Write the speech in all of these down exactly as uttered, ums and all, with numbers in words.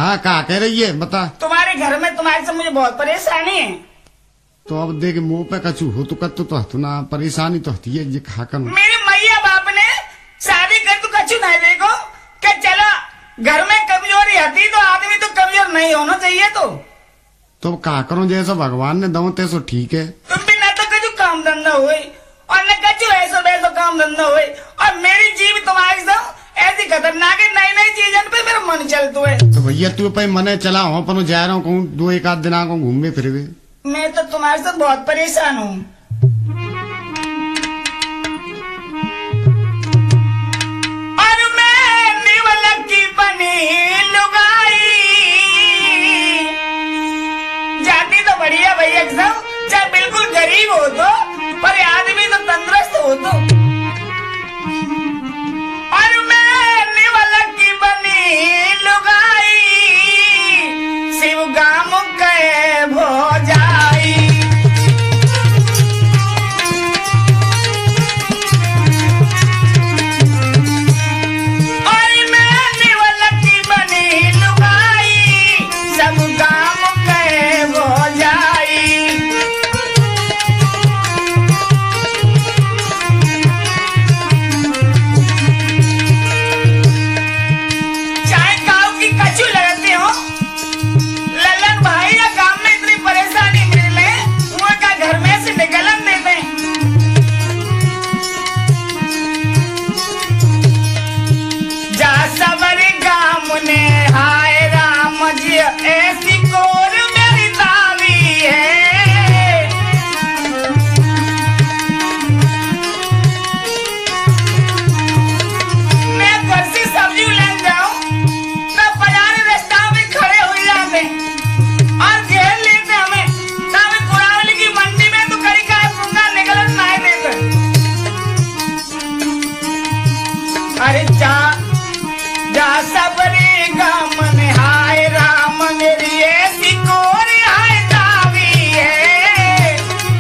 हाँ का कह रही है बता। तुम्हारे घर में तुम्हारे से मुझे बहुत परेशानी है। तो अब देख मुंह पे कछु हो तो कत तो हतु ना परेशानी तो हती है ये खा कर। मेरी मैया बाप ने शादी कर तो कछु नहीं देखो कि चलो घर में कमजोरी हती तो आदमी तो कमजोर नहीं होना चाहिए। तो तो का करो जैसा भगवान ने दो तैसो ठीक है। तुम भी न तो कछु काम धंधा हुई और न कछु ऐसो वैसो काम धंधा हुई और मेरी जीव तुम्हारी संग ऐसी खतरनाक है। नई नई चीजन पे मेरा मन चलता है। तो भैया तू पे मने चला हो पर जा रहा हूँ कहूँ दो एक आध दिन को घूमे फिर। मैं तो तुम्हारे से बहुत परेशान हूँ। और मैं निवलक की बनी लुगाई जाती तो बढ़िया भैया सब चाहे बिल्कुल गरीब हो तो पर आदमी तो तंदुरुस्त हो तो। और मैं निवलक की बनी लुगाई शिव गाम के भोजा ऐसी कोर मेरी दावी है। मैं घर से सब्जी ले जाऊं तो बाजार रास्ता में खड़े हो जाते और घेर लेते हमें। तब कुरावली की मंडी में तो कड़ी का पुंगा निकल नहीं देते। अरे जा जा सबरी गम हाय राम मेरी ऐसी कोर हाय दावी है।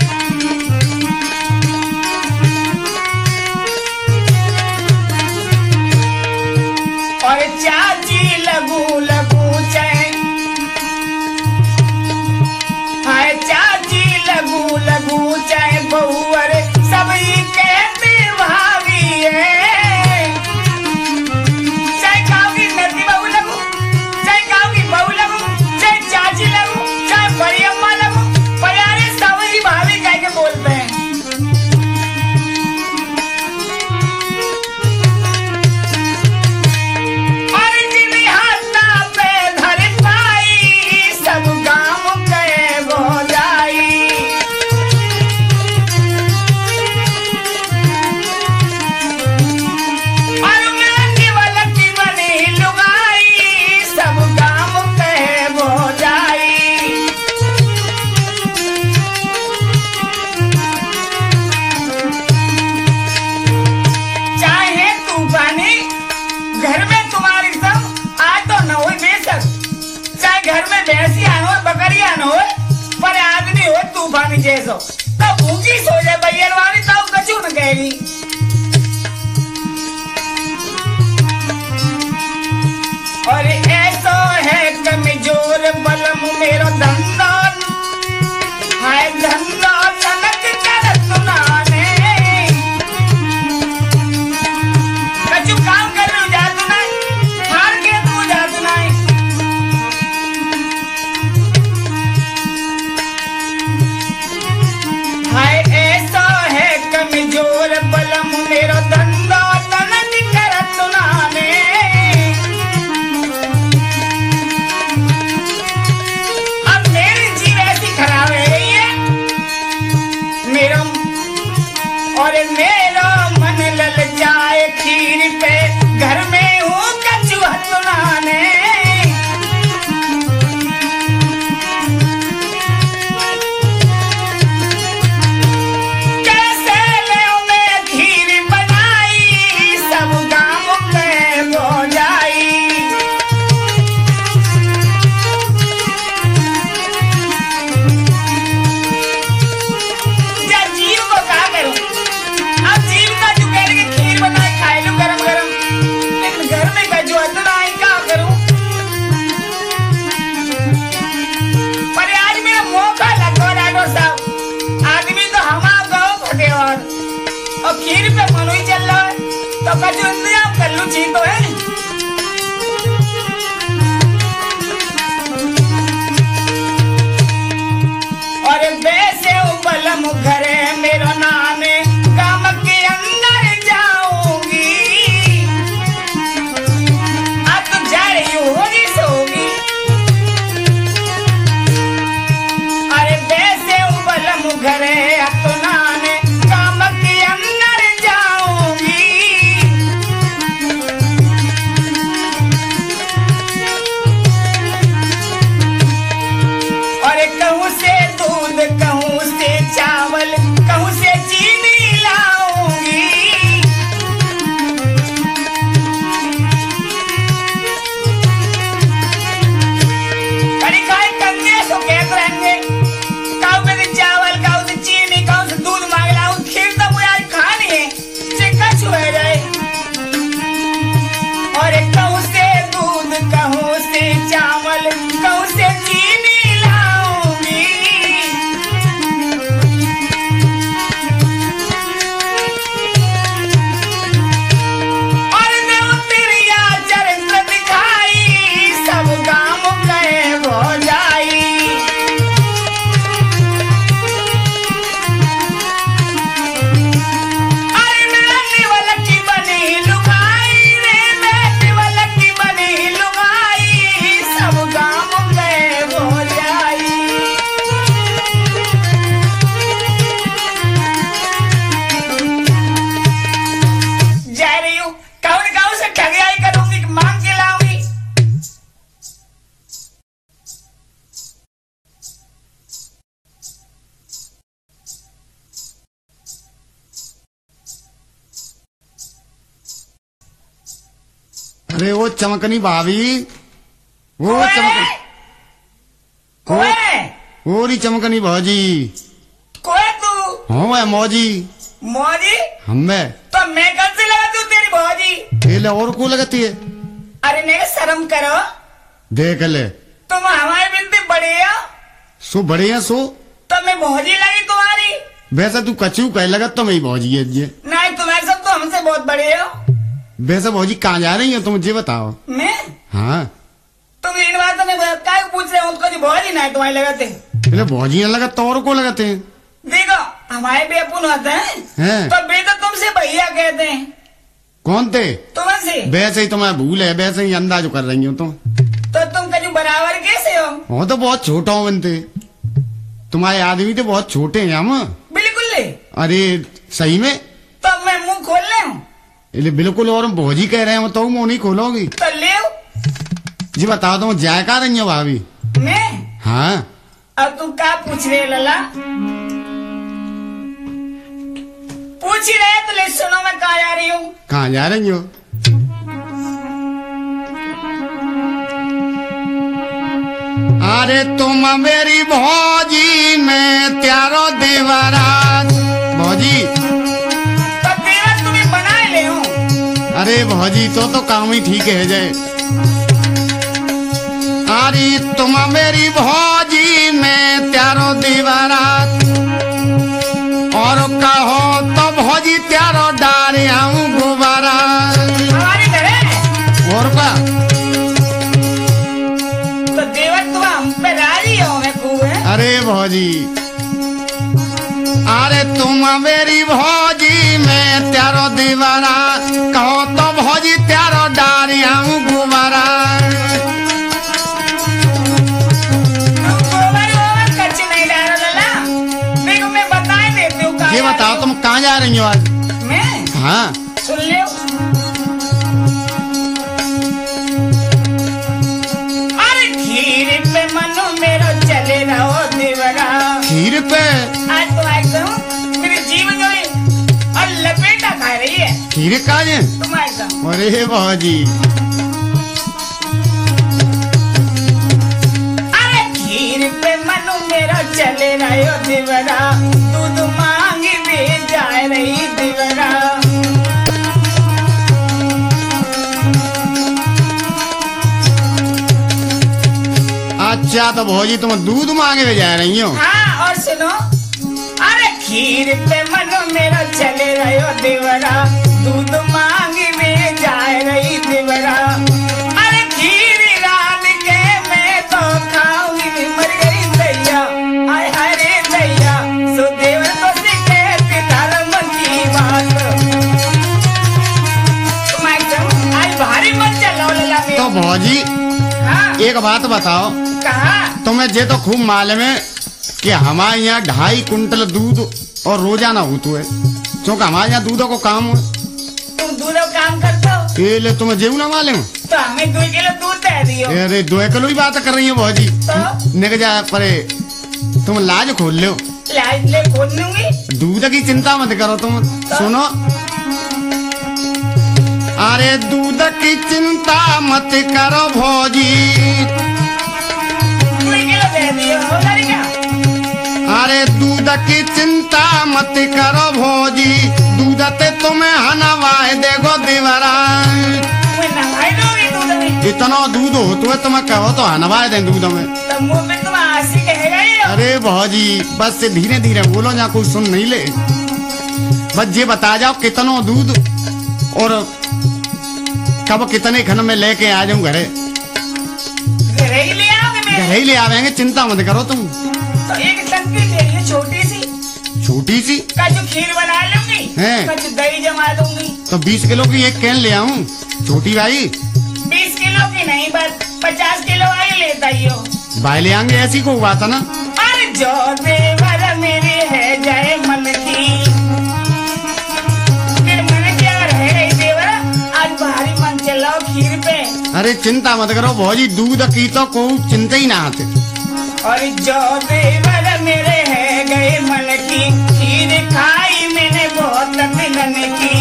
और चाची लगू लगू चाहे हाय चाची लगू लगू चाहे बहू अरे सभी कहते भाभी है। जैसो तब भूखी सो जाए भैया तब कछु न कहेगी। और ऐसा है कमजोर बलम मेरा धंधा है धंधा तनक कर सुनाने कछु काम कर लो जा तू नहीं हार के तू जा तू नहीं। हाय ऐसा है कमजोर बलम मेरा धंधा तनक कर सुनाने। खीर पे मनो ही चल रहा है तो कछु इंतजाम कर लूं जी तो है। और वैसे बलम घरे मेरो नाने काम के अंदर जाऊंगी अब तो जा रही होगी सोगी। अरे वैसे बलम घरे अब तो नाने काम के अंदर जाऊंगी। और कहूँ से दूध कहूँ से चावल कहूँ से चीनी लाऊंगी। कड़ी खाए कंगे सो कहते रहेंगे कहूँ से चावल कहूँ से चीनी कहूँ से दूध मांग लाऊं। खीर तो मुझे आज खानी है चिक्का छुए जाए। और कहूँ से दूध कहूँ से चावल कहूँ से चीनी लाऊंगी। और देव तिरिया चरित्र दिखाई सब गाम कहे हो जाई। अरे मैं निवल की बनी लुगाई रे मैं निवल की बनी लुगाई सब गाम कहे हो जाई। जा रही हूँ कौन गाँव से ठगियाई करूंगी मांग के लाऊंगी। अरे वो चमकनी भाभी, वो ओए! चमकनी, ओए वो री चमकनी भाजी, कोई तू हाँ मैं मौजी, मौजी हमें तो मैं कल से लगा तू तेरी भौजी। ये ले और को लगती है, अरे नहीं शर्म करो देख ले, तुम हमारे बिनते बड़े हो सो बड़े हैं सो, तो मैं भौजी लगी तुम्हारी। वैसे तू कचू कह लगा तो मैं भौजी है ये, नहीं तुम्हारे सब तो हमसे बहुत बड़े हो। वैसे भौजी कहाँ जा रही हो तुम मुझे बताओ। मैं हाँ तुम इन बातों में काय पूछ रहे हो उनको जो भौजी नहीं तुम्हारे लगाते। ये भौजी लगा तो और को लगाते हैं, देखो हमारे भी अपन होते हैं हैं? तो बेटा तुमसे भैया कहते हैं। कौन थे? तुमसे वैसे ही तुम्हें भूल है, वैसे ही अंदाज कर रही हो तुम, तो तुम कभी बराबर कैसे हो? वो तो बहुत छोटा हो बनते, तुम्हारे आदमी तो बहुत छोटे हैं हम। बिल्कुल ले। अरे सही में तो मैं मुंह खोल ले हूँ ये बिल्कुल, और हम भौजी कह रहे हैं तो मुंह नहीं खोलोगी। तो ले जी बताओ तुम जाए का रही हो भाभी। मैं हाँ अब तुम क्या पूछ रहे हो लला? पूछ ही रहे तो ले सुनो मैं कहाँ जा रही हूँ। कहाँ जा रही हो? अरे तुम मेरी भौजी में त्यारो देवराज, भौजी तो तेरा तुम्हें बनाए ले हूँ। अरे भौजी तो तो काम ही ठीक है जाए। अरे तुम मेरी भौजी में त्यारो देवराज, और कहो तो भौजी त्यारो डारे आऊं गुबारा। हमारे घर है और का तो देवर तुम हम पे राजी हो मैं खूब है। अरे भौजी, अरे तुम मेरी भौजी में त्यारो दीवारा, कहो तो भौजी त्यारो डारी आऊं गुबारा। तुम गोबर गोबर कच्च नहीं डालो लला। देखो मैं बताए देती हूँ कहाँ ये जा बताओ रही तुम कहाँ जा रही हो आज? हूँ। मैं हाँ सुन लियो। अरे खीर पे मनु मेरो चले रहो देवरा। खीर पे? आज तो एकदम मेरे जीवन जो है और लपेटा खा रही है। खीर का है? तुम एकदम अरे भौजी, अरे खीर पे मनु मेरा चले रहो देवरा। दूध मांगी भी जा रही देवरा। अच्छा तो भौजी तुम दूध मांगे जा रही हो? हाँ और सुनो अरे खीर पे मन मेरा चले रहो देवरा, दूध मांगी में जाए रही देवरा। अरे खीर रात के मैं तो खाऊंगी मर गई दैया, आय हाय रे दैया, सो देवर तो सीखे धर्म की बात। मैं एकदम आज भारी मन चलो लला में। तो भौजी हाँ एक बात बताओ, कहा तुम्हें जे तो खूब मालूम है कि हमारे यहाँ ढाई कुंटल दूध और रोजाना होता है, क्योंकि हमारे यहाँ दूधों को काम है। तुम दूध काम करते हो ये ले तुम्हें जेऊ ना मालूम? तो हमें दो किलो दूध दे दियो। अरे दो किलो ही बात कर रही है भौजी, तो निक जा परे तुम लाज खोल लो। लाज ले खोल लूंगी। दूध की चिंता मत करो तुम, सुनो। अरे दूध की चिंता मत करो भौजी, दो किलो दे दियो लड़का। अरे दूध की चिंता मत करो भौजी, दूध ते तुम्हें हनवाए देखो देवरा। मैं नहाई दूंगी दूध में। इतना दूध हो तो तुम्हें कहो तो हनवाए दे दूध में। तो मुंह में तुम आसी कहेगा ही हो। अरे भौजी बस से धीरे धीरे बोलो, जहाँ कोई सुन नहीं ले। बस ये बता जाओ कितनो दूध और कब कितने खन में लेके आ जाऊं घरे। घर ही ले आओगे मेरे। घर ही ले आवेंगे, चिंता मत करो तुम। तो एक टंकी ले लियो छोटी सी, छोटी सी कछु खीर बना लूंगी, हैं? कछु दही जमा दूंगी। तो बीस किलो की एक कैन ले आऊं छोटी भाई। बीस किलो की नहीं बस पचास किलो आई लेता ही हो। भाई ले आएंगे, ऐसी को बात है ना। अरे जो देवर मेरे है जाए मन की, फिर मन क्या रहे देवर, आज भारी मन चलाओ खीर पे। अरे चिंता मत करो भौजी, दूध की तो कोई चिंता ही ना आते। और जो देवर मेरे है गए मन की, खीर खाई मैंने बहुत दिनन की।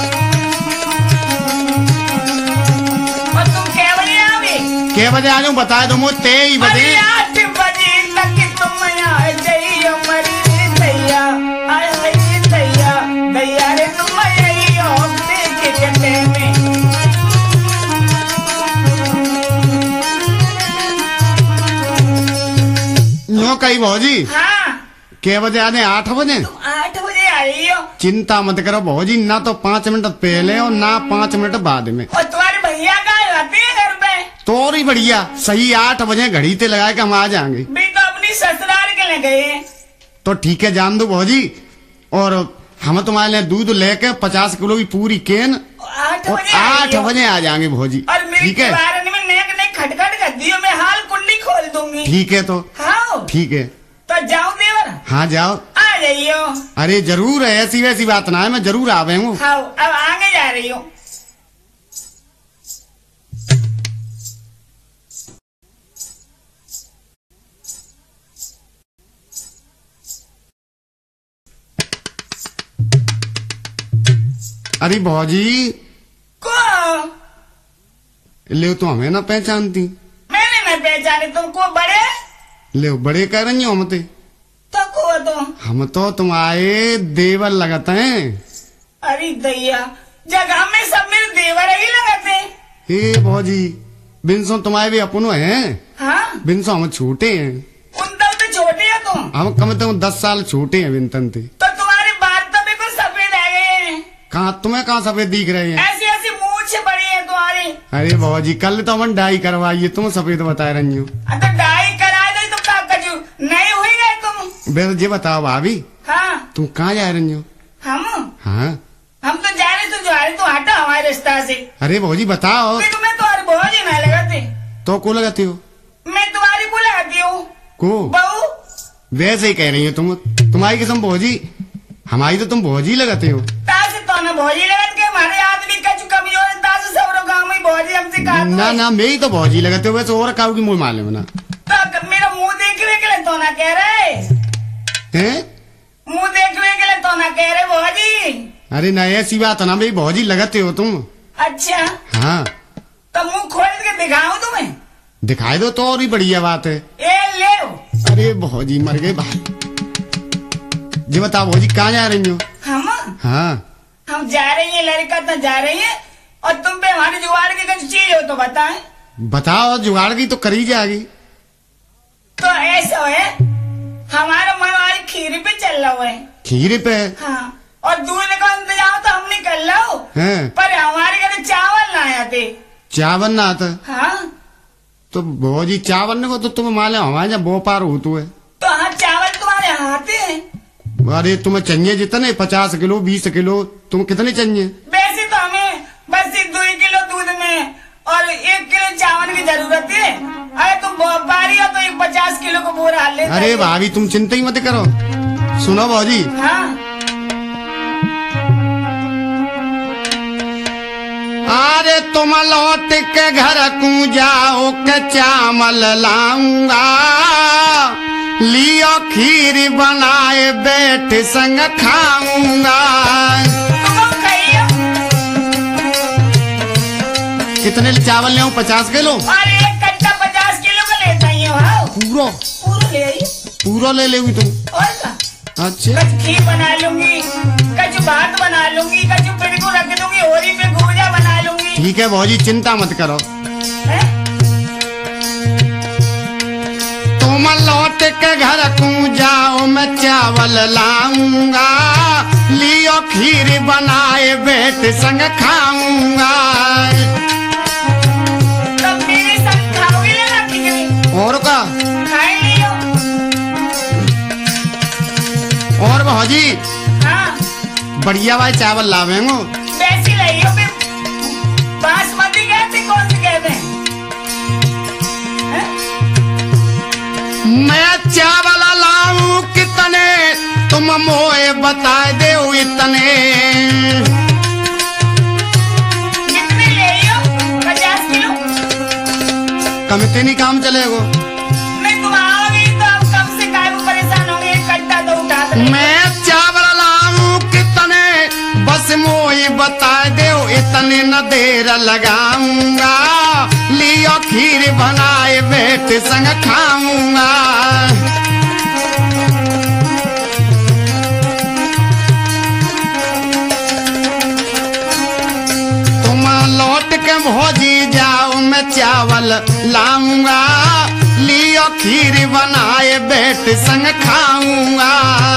और तुम क्या बजे आओगे? के बजे आ जाऊं बता दो मुझे, तेईस बजे। अरे आठ बजे तक तुम आ जाइयो मरी दैया, आय हाय दैया, दैया रे तुम आइयो के चटे में। नो कही भौजी हाँ के बजे आ जाए? आठ बजे। तुम आठ बजे आइयो। चिंता मत करो भौजी, ना तो पाँच मिनट पहले और ना पाँच मिनट बाद में। और तुम्हारे भैया का आते हैं घर पे? तो ही बढ़िया, सही आठ बजे घड़ी ते लगा के हम आ जाएंगे। भी तो अपनी ससुराल के ले गए। तो ठीक है जान दो भौजी, और हम तुम्हारे लिए दूध लेके पचास किलो की पूरी केन आठ और बजे आठ आइयो। बजे आ जाएंगे भौजी। और मेरी ठीक है दीवार में नेक नेक खटखट कर दियो, मैं हाल कुंडी खोल दूंगी। ठीक है तो हाँ ठीक है। तो जाऊं देवर? हाँ जाओ। आ जाइयो। अरे जरूर है, ऐसी वैसी बात ना है, मैं जरूर आवे हूँ। हाँ अब आगे जा रही हूँ। अरे भौजी को ले तो हमें ना पहचानती। मैंने नहीं पहचाने तुमको बड़े। ले बड़े कह रही हो हम ते। तो को तुम? हम तो तुम्हारे देवर लगते हैं। अरे दैया, जगह में सब मेरे देवर ही लगाते। हे भौजी बिनसो तुम्हारे भी अपनो हैं। हाँ बिनसो हम छोटे हैं। उन तब तो छोटे हो तुम। हम कम से कम दस साल छोटे हैं बिनतन थे। तो तुम्हारे बाल तो बिल्कुल सफेद आ गए हैं। कहाँ तुम्हें कहाँ सफेद दिख रहे हैं? ऐसी ऐसी मूछ बड़ी है तुम्हारी। अरे भौजी कल तो हम डाई करवाइए, तुम सफेद बता रही हो। हाँ, तो डाई करा दे तो क्या कजू नहीं हुई गए तुम। बेटा ये बताओ भाभी, हाँ तुम कहाँ जा रही हो? हम हाँ हम तो जा रहे तो जा रहे तो हटा हमारे रास्ता से। अरे भौजी बताओ। देखो मैं तुम्हारी बहुत ही ना लगाते। तो को लगाती हो? मैं तुम्हारी को लगाती हूँ को बहू। वैसे ही कह रही हो तुम। तुम्हारी कसम भौजी, हमारी तो तुम भौजी लगाते हो। तासे तो ना भौजी लगत के हमारे आदमी का जो कमजोर है, तासे सब गाँव में भौजी हमसे कहा। ना ना मैं ही तो भौजी लगाते हो, वैसे और काऊ की मुँह मालूम ना। तो मेरा मुंह देखने के लिए तो ना कह रहे हैं? मुंह देखने के लिए तो ना कह रहे भौजी। अरे ना ऐसी बात है ना, भाई भौजी लगाते हो तुम। अच्छा हाँ तो मुंह खोल के दिखाऊं तुम्हें? दिखाई दो तो और भी बढ़िया बात है। ए ले। अरे भौजी मर गए भाई। जी बताओ भौजी कहाँ जा रही हो? हम हाँ हम जा रही है, लड़का तो जा रही है, और तुम पे हमारी जुगाड़ की कुछ चीज हो तो बताएं। बताओ, जुगाड़ की तो करी जाएगी। तो ऐसा है, हमारा मन वाली खीर पे चल चल रहा है। खीर पे हाँ, और दूध का इंतजाम तो हम नहीं कर लो हैं? पर हमारे घर चावल ना आते। चावल ना आता हाँ तो भौजी चावल ने को तो तुम माले हमारे यहाँ बो पार हो तू है। तो हाँ चावल तुम्हारे यहाँ आते हैं। अरे तुम्हें चाहिए जितने पचास किलो बीस किलो तुम कितने चाहिए? वैसे तो हमें बस एक दो किलो दूध में और एक किलो चावल की जरूरत है। अरे तुम बारी हो तो एक पचास किलो को बोर हाल ले। अरे भाभी तुम चिंता ही मत करो। सुनो भौजी, हाँ अरे तुम लौट के घर को जाओ के चावल लाऊंगा, लियो खीर बनाए बैठ संग खाऊंगा। तुम खाइयो। कितने चावल ले पचास किलो? अरे एक कट्टा पचास किलो का लेता ही हो। हाँ पूरा पूरा ले आई। पूरा ले लेगी तुम? और का अच्छा कच खीर बना लूंगी, कच भात बना लूंगी, कच पेड़ को रख दूंगी, होली पे गोजा बना लूंगी। ठीक है भौजी चिंता मत करो। है? तुम लौट के घर को जाओ मैं चावल लाऊंगा, लियो खीर बनाए बैठ संग खाऊंगा। तब मेरे संग खाओगे ना खिचड़ी? और का खाए लियो। और भौजी हाँ बढ़िया भाई चावल लावेंगो। वैसी लाइयो फिर। बासमती कहते कौन सी कहते हैं? है? मैं चावल लाऊं कितने तुम मोए बता दे इतने। कितने ले लियो? पचास किलो? कम इतनी काम चलेगो? नहीं तुम आओगे तो अब कम से काय वो परेशान होंगे। एक कट्टा तो उठा कर ले। मैं चावल लाऊं कितने बस मोए बता दे इतने न देर लगाऊंगा, लियो खीर बनाए बैठ संग खाऊंगा। तुम लौट के भौजी जाओ मैं चावल लाऊंगा, लियो खीर बनाए बैठ संग खाऊंगा।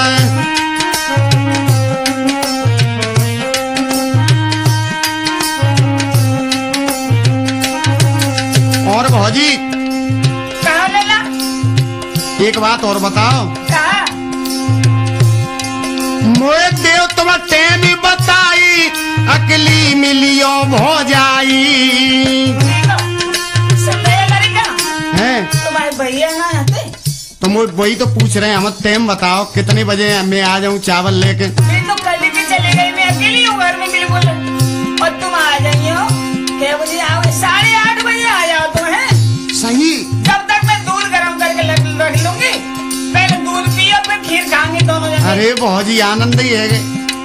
और भौजी कहाँ लेला? एक बात और बताओ। कहाँ? मोए देव तुम टेमी बताई अकली मिलियो भौजाई देखो, संदेह करेगा? है। तुम्हारे भैया यहाँ आते? तो मोए वही तो पूछ रहे हैं हम। टाइम बताओ कितने बजे मैं आ जाऊं चावल लेके? मैं तो कल ही भी चली गई। मैं अकेली हूँ घर में बिल्कुल। और तुम आ जाइए हो क्या बजे आओ? साढ़े आठ बजे आ जाओ तुम। है सही। जब तक मैं दूध गर्म करके रख रख लूंगी। पहले दूध पियो फिर खीर खाएंगे दोनों जने। अरे भौजी आनंद ही है।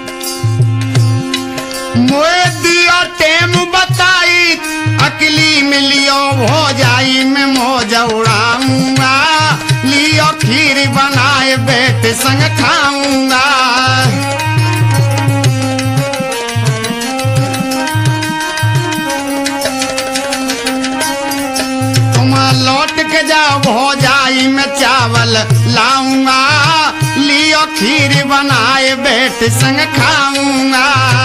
मोए दिया टेम बताई अकली मिलियो भौजाई में मौज उड़ाऊंगा, लियो खीर बनाए बैठ संग खाऊंगा। तुम लौट के जाओ भौजाई में चावल लाऊंगा, लियो खीर बनाए बैठ संग खाऊंगा।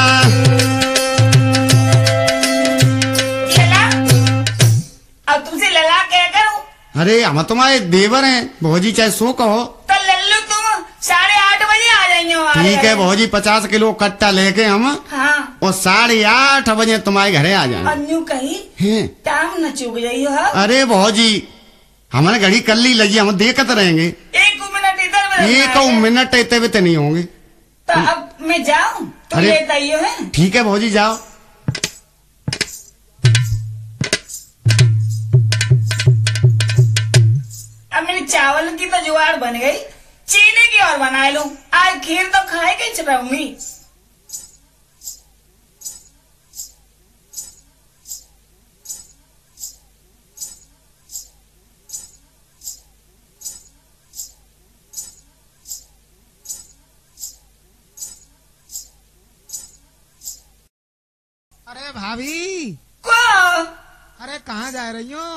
लला, अब तुमसे लला क्या करूं? अरे हम तुम्हारे देवर हैं भौजी, चाहे सो कहो। तो लल्लू तुम साढ़े आठ बजे आ जाइए हमारे ठीक है घर। भौजी पचास किलो कट्टा लेके हम हाँ और साढ़े आठ बजे तुम्हारे घरे आ जाएंगे। अन्यू कही हैं? टाइम न चुक जाइयो। हाँ अरे भौजी हमारे घड़ी कल्ली लगी, हम देखते रहेंगे। एक मिनट इधर में एक रखना है। मिनट इतने भी तो नहीं होंगे। तो अब मैं जाऊं तुम अरे- लेता आइयो है। ठीक है भौजी जाओ। अब मेरी चावल की तो जुगाड़ बन गई, चीनी की और बना लूं। आज खीर तो खाए के चलाऊंगी। अरे भाभी, को अरे कहाँ जा रही हो?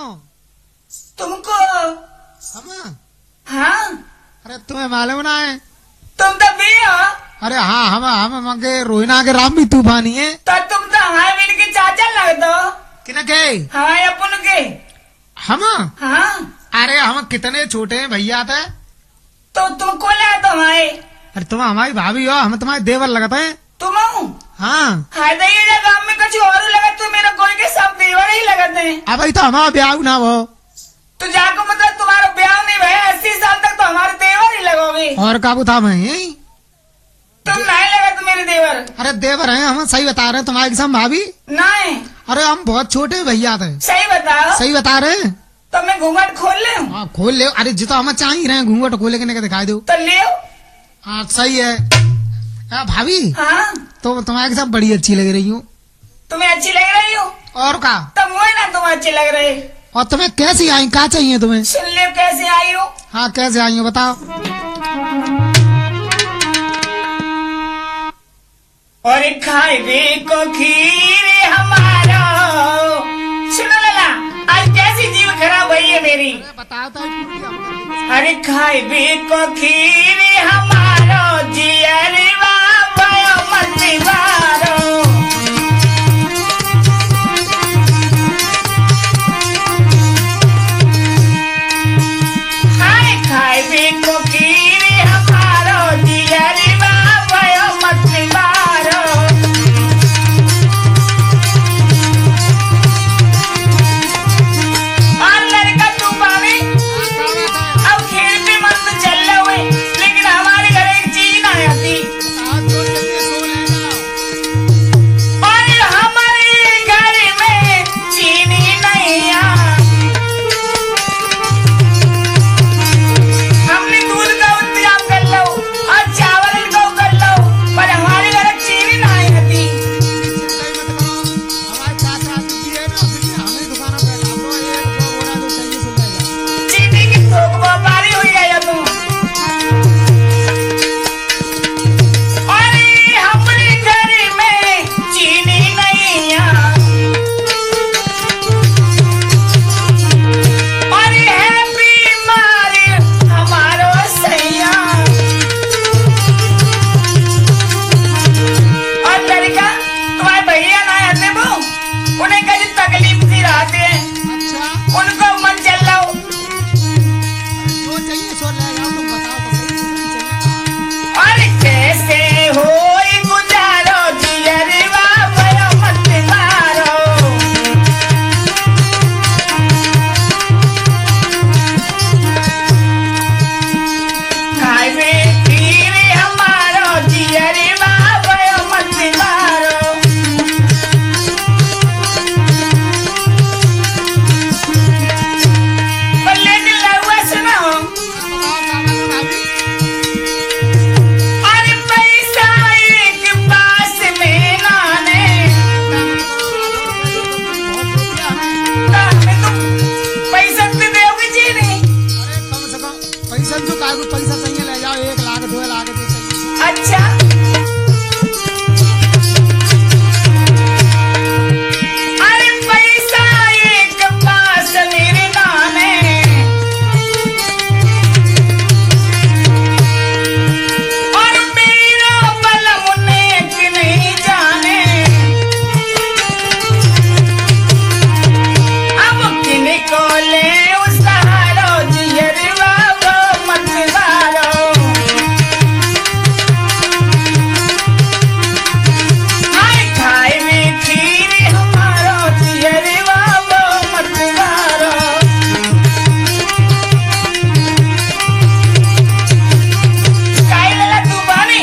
तुमको? हम? हाँ अरे तुम्हें मालूम ना है तुम तो भी हो। अरे हाँ हम हम मंगे रोहिना के राम भी तूफानी है। तो तुम तो हमारे वीर के चाचा लग दो। किने के हमारे अपन के। हम हाँ अरे हम कितने छोटे हैं भैया थे। तो तुमको ले तो हमारे। अरे तुम हमारी भाभी हो, हम तुम्हारे देवर लगते हैं। तुम हाँ हाय ये गांव में कुछ और लगा तो मेरा कोई के सब देवर ही लगते हैं। अब तो हमारा ब्याह ना हो तो जाको मतलब तुम्हारा ब्याह नहीं भैया अस्सी साल तक तो हमारे देवर ही लगोगे। और काबू था मैं तुम नहीं लगा तो मेरे देवर। अरे देवर हैं हम, सही बता रहे हैं तुम्हारे सम भाभी। नहीं अरे हम बहुत छोटे भैया थे। सही बताओ। सही बता रहे हैं। तो मैं घूंघट खोल ले। हाँ खोल ले। अरे जितना हम चाह ही रहे घूंघट खोले के दिखाई दो तो ले। हाँ सही है। आ, भाभी हाँ तो तुम्हारे साथ बड़ी अच्छी लग रही हूँ। तुम्हें अच्छी लग रही हो। और का तो मुझे ना तुम अच्छी लग रही। और तुम्हें कैसी आई, क्या चाहिए तुम्हें? सुन ले कैसे आई हो। हाँ कैसे आई हो बताओ। और खाए को खीर हमारा। सुनो लला आज कैसी जीव खराब हुई है मेरी। बताओ तो। अरे खाए को खीर हमारा जियरवा भयो मतिवारो। हाय खाए को खीर हमारा जियरवा भयो मतिवारो। और लड़का तू पावे अब खेल पे मस्त चल रहा हुए लेकिन हमारे घर एक चीज ना आती। और हमारे घर में चीनी नहीं आ। हमने दूध का इंतजाम कर लो और चावल का कर लो पर हमारे घर चीनी नहीं आती। चीनी की थोक व्यापारी हुई है तुम। अरे हमारे घर में चीनी नहीं आ। अरे है बीमार हमारो सैया। और लड़का तुम्हारे भैया ना आते वो उन्हें कहीं तकलीफ सी रहती है अच्छा उनको मन चल रहा हो। जो चाहिए सो ले आओ, तुम बताओ तो सही। और कैसे हो गुजारो जियरवा भयो मतिवारो। खाए खीर हमारो जियरवा भयो मतिवारो। बल्ले दिल हुआ सुनो। अरे पैसा एक पास में नाने। तो हमें तुम पैसा तो दोगे जी नहीं। कम से कम पैसा जो कागज पैसा चाहिए ले जाओ, एक लाख दो लाख जो चाहिए। अच्छा अरे पैसा एक पास मेरे नाने। और मेरा बलम नेक नहीं जाने। अब किनको ले उसारो जियरवा वो मतिवारो। हाय खाए में खीर हमारो जियरवा वो मतिवारो। काहे लला तू बानी।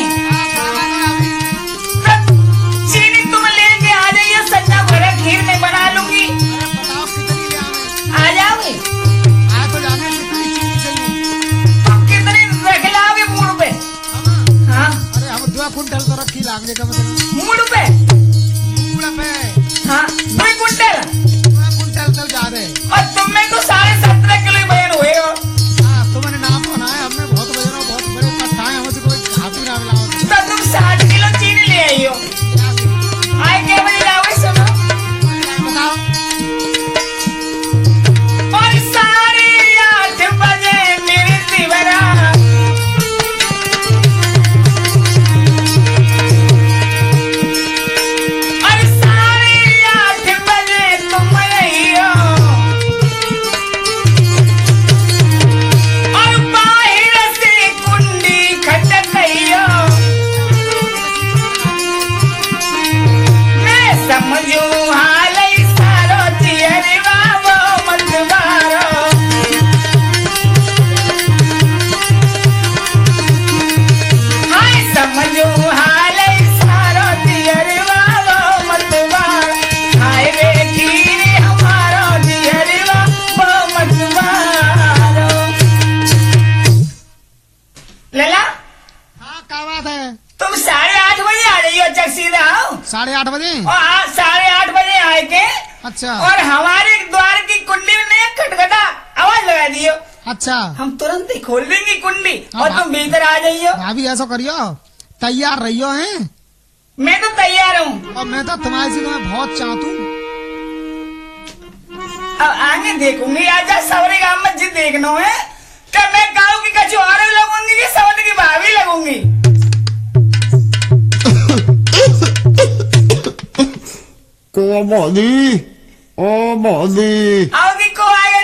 तब चीनी तुम लेके आ जाइए सच्चा भरा खीर में बना लूंगी। बताओ कितनी ले आवे। आ जाओगे। आ तो जाने कितनी चीनी चाहिए। अब कितनी रख लाओगे मूड पे। हम हाँ अरे हम दो कुंटल तो रखी लांगे का मतलब मूड पे। पूरा पे हाँ दो कुंटल। दो कुंटल तो ज्यादा है। और तुम में तो साढ़े सत्रह किलो बहन हुए हो। हाँ तुमने नाम सुना है, हमने बहुत बजे बहुत बड़े कट्ठा है, हमसे कोई हाथी ना मिलाओ। तो तुम साठ किलो चीनी ले आई हो। आए के बजे जाओगे सुनो। बताओ और साढ़े आठ बजे मेरे तिवरा। साढ़े आठ बजे। और आज साढ़े आठ बजे आए थे। अच्छा और हमारे द्वार की कुंडी में नहीं खटखटा आवाज लगा दियो। अच्छा हम तुरंत ही खोल देंगे कुंडी हाँ, और भा- तुम भीतर आ जाइयो। भाभी ऐसा करियो, तैयार रहियो हैं। मैं तो तैयार हूँ। और मैं तो तुम्हारे से तुम्हें बहुत चाहतू। अब आगे देखूंगी आजा सवरे गांव में जी देखना है कि मैं गाँव की कचौड़ी लगूंगी कि सवरे की भाभी लगूंगी। को बॉडी ओ बॉडी आओगी को आए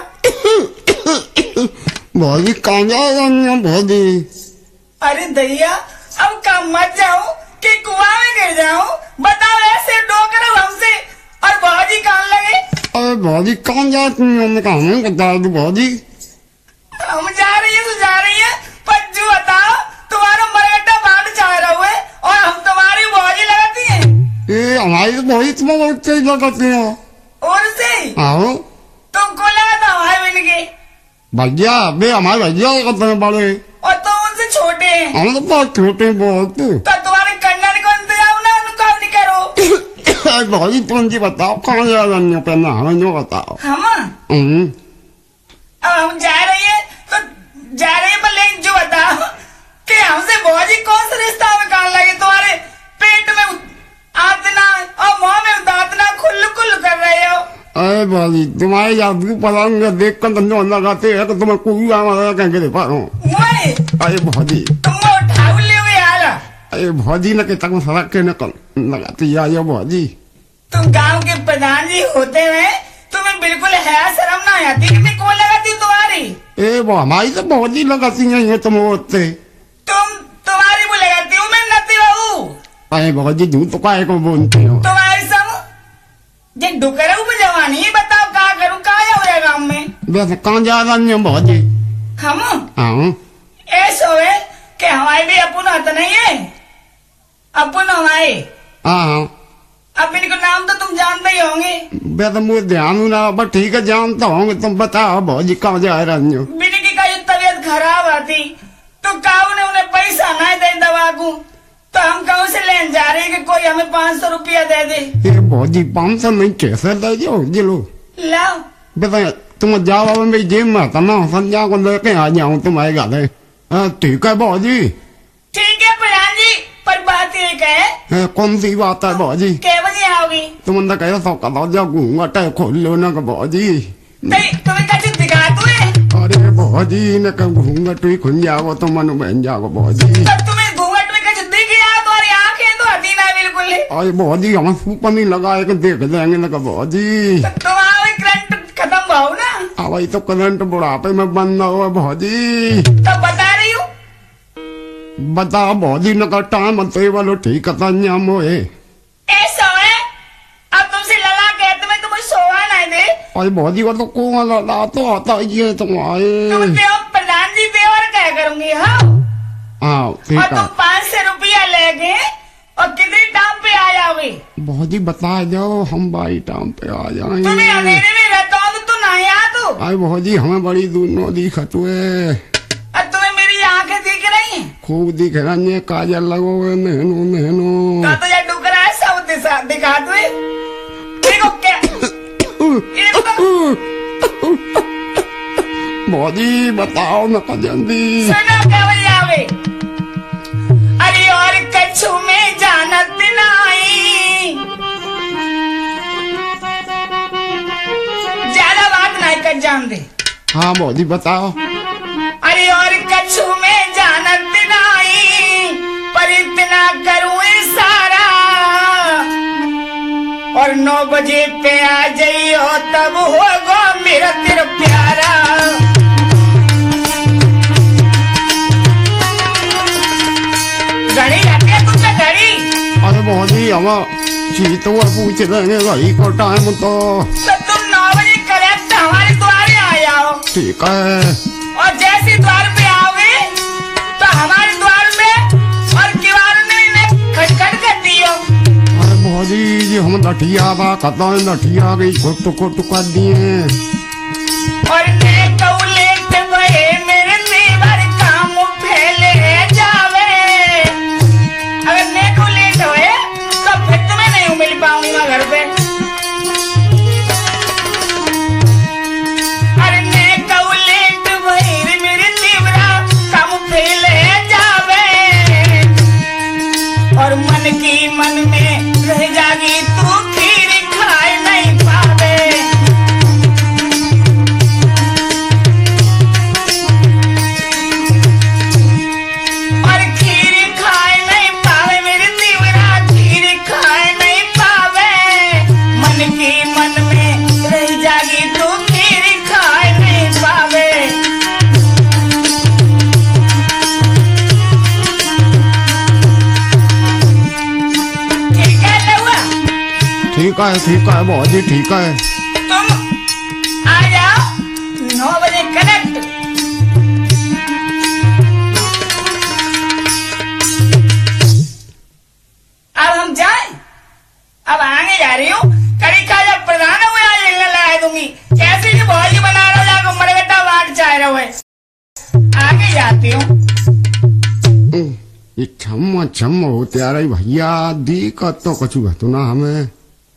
तो बॉडी कहाँ जाएगा बॉडी? अरे दैया अब कब मत जाऊं कि कुआं में गिर जाऊं। बताओ ऐसे डोकर हमसे और बाजी कान लगे। अरे बॉडी कहाँ जाती है? हमने कहा हमें बता दो बॉडी। हम जा रही है तो जा रही है पर जो बताओ तुम्हारा मरगट्टा बांट चाह रहा है और हम तुम्हारी बाजी लगाती है। ये हमारी तो बॉडी तुम्हें बहुत तेज लगाती है। और से आओ तुमको लगा था हमारे बन के भैया बे हमारे भैया करते हैं बड़े। और तुम उनसे छोटे हैं। हम तो बहुत छोटे हैं बहुत। तो तुम्हारे कन्नड़ को इंतजाम ना उनको नहीं करो। बॉडी तुम जी बताओ कहाँ जाएगा? नहीं पहना हमें नहीं बताओ। हम हम्म अब हम जा रही है तो जा रही है पर लेकिन जो बताओ कि हमसे बाजी कौन सा रिश्ता में कान लगे। तुम्हारे पेट में आतना और मुंह में दांतना खुल्लू खुल्लू कर रहे हो। अरे बॉडी तुम्हारे जादू पलंग देख कर धंधे लगाते हैं तो तुम्हें कोई आवाज कहेंगे दे पा रहा हूँ। मोए अरे बॉडी तुम उठाओ ले हुए आला। अरे बॉडी न के तक सड़क के न लगाती आ जाओ बॉडी। तुम गांव के प्रधान जी होते हुए तुम्हें बिल्कुल है शर्म ना आती कि मैं कौन लगाती हूँ तुम्हारी। ए वो हमारी तो बॉडी लगाती है ये तुम होते। तुम तुम्हारी वो लगाती हूँ मैं नती बहू। अरे बॉडी झूठ तो काहे को बोलते हो? तुम्हारी सम जे डुकरू में जवानी है बताओ क्या करूँ कहाँ जाऊँ रे गाँव में। वैसे कहाँ जा रही है बॉडी? हम हाँ ऐसा है कि हमारे भी अपन होता नहीं है। अपन हमारे हाँ अब इनको नाम तो तुम जानते ही होंगे। वैसे मुझे ध्यान ना बस ठीक है जानता होंगे। तुम बताओ बॉडी कहाँ जा रही हो? बिनकी का जो तबीयत खराब आती तो काऊ ने उन्हें पैसा ना दे दवा को तो हम कहूँ से लेन जा रहे हैं कि कोई हमें पाँच सौ रुपया दे दे। ये बॉडी पाँच सौ नहीं कैसे दे जाओ जी लो? लाओ वैसे तुम जाओ अब मेरी जेब में था ना संजय को लेके आ जाऊँ तुम्हारे घर। हाँ ठीक है बॉडी। ठीक है प्रधान जी पर बात एक है। है, कौन सी बात है बॉडी? कै बजे आओगी? तुम अंदर कैसे सौ का दो जाओ घूंगा टाइम खोल लो ना बॉडी। तो तुम्हें क्या चीज दिखा तू है? अरे बॉडी ने कब घूंगा तू ही खुल जाओ तो मन बहन जाओ बॉडी। तो तुम्हें घूंघट में कुछ दिख गया तो और आंखें तो आती ना बिल्कुल ही। अरे बॉडी हम ऊपर नहीं लगाए के देख लेंगे ना बॉडी। तो तुम्हारे करंट खत्म भाव ना अब वही तो करंट बुढ़ापे में बंद हुआ बॉडी। तो बता रही हूँ। बताओ बॉडी न का टाइम तो वालो ठीक है मोए। ऐसा है अब तुमसे लला कहते मैं तुम्हें सोवा नहीं दे। अरे बॉडी को तो कौन लड़ा तो आता ये तुम्हारे। तुम देव प्रधान जी देवर क्या करूंगी। हाँ हाँ ठीक और है तुम पाँच सौ रुपया लेके और कितनी टाइम पे आ जाओगे? बॉडी बता जाओ हम बाई टाइम पे आ तुम्हें जाएंगे। अंधेरे में रहता हूँ तो तुम नहीं आ तू। अरे बॉडी हमें बड़ी दूर नो दिखत हुए। और तुम्हें मेरी आंखें दिख रही हैं? खूब दिख रही है काजल लगो हुए नहनो नहनो। का तो ये डुकरा है सब दिशा दिखा दो। देखो क्या ये तो बॉडी बताओ न का जल्दी। सुनो क्या बजावे। अरे और कछु में जानत नहीं ज्यादा बात नहीं कर जान दे। हाँ बॉडी बताओ। अरे और कछु में जानत नहीं पर इतना करूँ इशारा और नौ बजे पे आ जाइयो तब होगा मेरा तेरा प्यारा। घड़ी हटे तुमने घड़ी। अरे बॉडी हम चीत और पूछ देंगे भाई को टाइम तो। तो तुम नौ बजे करेक्ट हमारे द्वारे आ जाओ। ठीक है और जैसे द्वार पे आओगे तो हमारे द्वार में और किवाड़ में इन्हें खटखट कर दियो। अरे बॉडी जी हम लठिया बा कता लठिया गई कोट कोट कर दिए। और ने कौलेट बहे मेरे देवर काम फैले जावे। अगर ने कौलेट होए तो फिर तो ठीक है ठीक है भौजी ठीक है। तुम आ जाओ नौ बजे कनेक्ट। अब हम जाए, अब आगे जा रही हूँ। कड़ी का जब प्रधान हुए आज लेने लगा दूंगी। कैसे जी भौजी बना रहा जाकर मरगटा वाट चाह रहा है। आगे जाती हूँ। ये छम्मा छम्मा होते आ रही भैया दिक्कत तो कछु तो ना हमें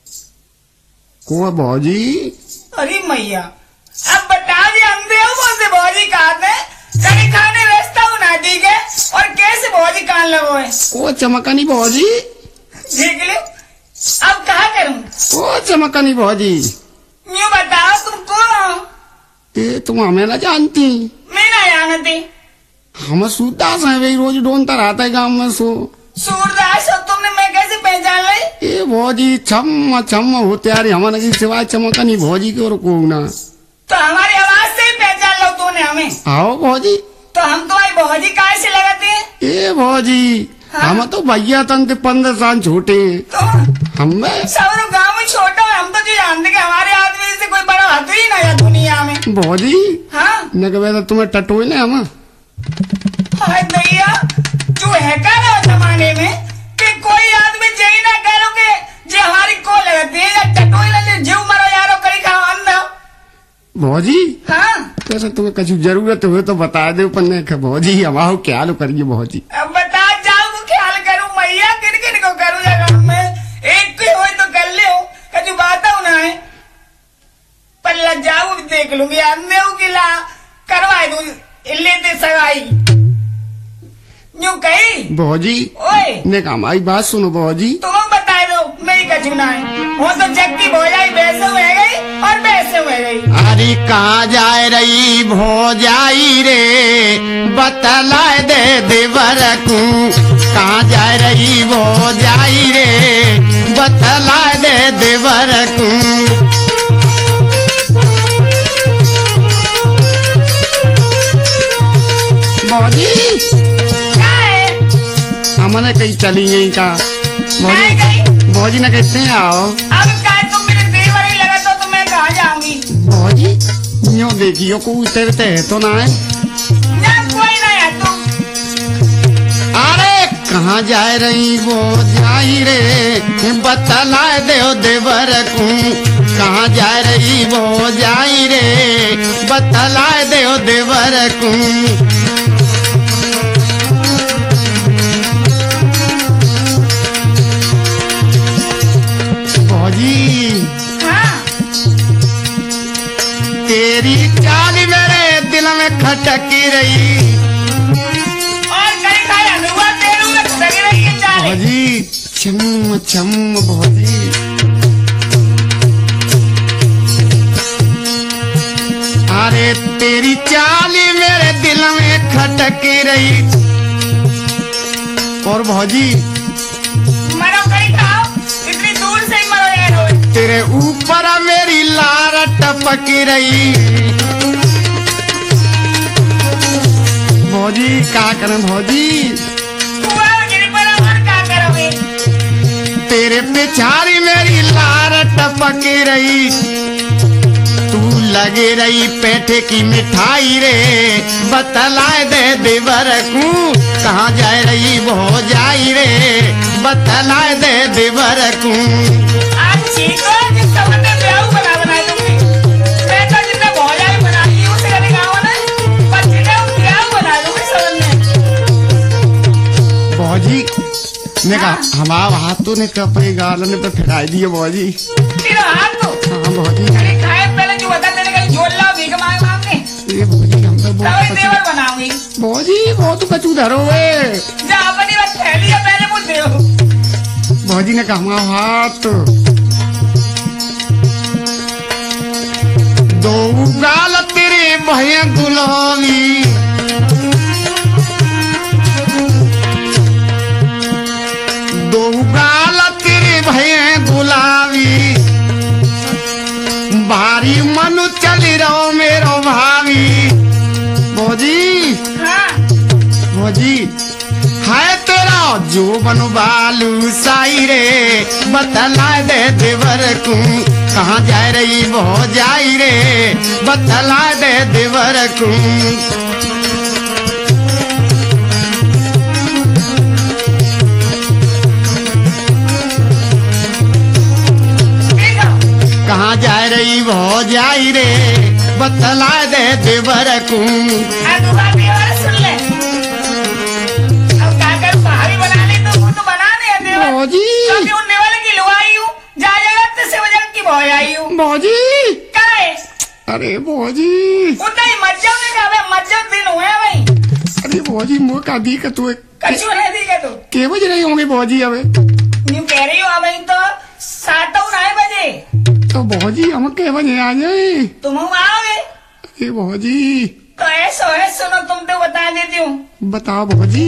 को भौजी। अरे मैया अब बता दी हम दे कौन से भौजी कहते कड़ी खाने रास्ता ना दी गए और कैसे भौजी कान लगो है। को चमकनी भौजी देख लो अब कहा करूं। को चमकनी भौजी यूँ बताओ तुम कौन हो। ये तुम हमें ना जानती। मैं ना जानती। हम सूरदास हैं भाई रोज ढूंढता रहता है गांव में सो। सूरदास हो तुमने मैं कैसे पहचान ली। ये भौजी छम छम होते यार हमारे की सिवाय चमकनी भौजी की और को ना। तो हमारी आवाज से ही पहचान लो तूने हमें। आओ भौजी। तो हम तुम्हारी भौजी काहे से लगाते हैं। ये भौजी हाँ? हम तो भैया तंते पंद्रह साल छोटे तो हमें सब गाँव में छोटा है। हम तो जो जानते कि हमारे आदमी से कोई बड़ा हाथ ही ना दुनिया में। भौजी हाँ न कहे तुम्हें टटोए ने हम हाय भैया तू है का ना जमाने में कि कोई आदमी यही ना करो कि जे हमारी को लगती है या टटोई ले जीव मरो यारो करी खाओ अंधा। भौजी हाँ कैसे तुम्हें कुछ जरूरत हो तो बता दे पन्ने के भौजी हमारा क्या लो करिए भौजी। अब बता जाओ वो ख्याल करूं मैया किन किन को करूं जगह में एक कोई हो तो कर ले कछु बात हो ना है पर लग जाओ देख लूंगी अन्य गिला करवा दूं लेते सगाई यूं कही। भौजी ओए ने कहा हमारी बात सुनो भौजी। तुम बता दो मेरी कछु ना है वो तो जगती भौजाई वैसे हुए गई और वैसे हुए गई। अरे कहाँ जाए रही भौजाई रे बतला दे देवर को। कहाँ जाए रही भौजाई रे बतला दे देवर को। भौजी क्या है हमने कहीं चली गई का मैं भौजी। गई भौजी ने कहते हैं आओ। अब क्या तुम मेरे देवर ही लगा तो, तो मैं कहाँ जाऊंगी। भौजी यूँ देखियो को उतरते है तो ना है। ना कोई ना है तुम। अरे कहाँ जाए रही वो जाई रे बतला दे देवर को। कहाँ जाए रही वो जाई रे बतला दे देवर को। भौजी हाँ तेरी चाल मेरे दिल में खटकी रही। और कहीं खाया हुआ तेरू में लगी रही है चाले। भौजी छम छम भौजी। अरे तेरी चाल मेरे दिल में खटकी रही। और भौजी मरो कहीं खाओ इतनी दूर से ही मरो यार रोज। तेरे ऊपर मेरी लार टपकी रही। भौजी क्या करें भौजी। हुआ मेरे बराबर क्या करोगे। तेरे पिछाड़ी मेरी लार टपकी रही। तू लगे रही पेठे की मिठाई रे बतलाए दे देवर को। कहाँ जाए रही वो जाई रे बतलाए दे देवर को। अच्छी को जिस समझ में ब्याह बना बनाए तुमने। मैं तो जितना भौजाई बनाई उसे कभी गाँव ना पर जितना ब्याह बना दूंगी समझ में। भौजी ने कहा हमारा हाथों ने कपड़े गालने पे फिराई दिए भौजी। तेरा हाथ तो हाँ भौजी अरे खाए पहले जो बता तेरे कहीं झोल लाओ भीख मांग मांगने ये भौजी हम तो तब बहुत देवर बनाऊंगी। भौजी बहुत कचू धरो है। जा अपनी बात फैली है पहले मुझे दे। भौजी ने कहा हमारा हाथ दो गाल तेरे भैया गुलाबी। दो गाल तेरे भैया गुलाबी। भारी मन चल रहो मेरो भाभी। भौजी हाँ भौजी है तेरा जो बन बालू साई रे बतला दे देवर को कहाँ जा रही वो जाई रे बतला दे देवर को कहाँ जा रही वो जाई रे बतला दे देवर को सुन ले अब क्या कर भाभी बना ले तो वो तो बना ले देवर भौजी कभी उन नेवल की लुआई हूँ जा जाएगा तो से वजह की भौज आई हूँ भौजी क्या है अरे भौजी उतना ही मज्जब ने कहा मज्जब दिन हुए भाई अरे भौजी मुँह का दी का तू कछु नहीं दी क्या तू के बज रही होंगी भौजी अबे न्यू कह रही हो अब तो सात नौ बजे तो भौजी हम के बजे आ जाए तुम आओगे अरे भौजी तो ऐसा है सुनो तुम तो बता देती हूँ बताओ भौजी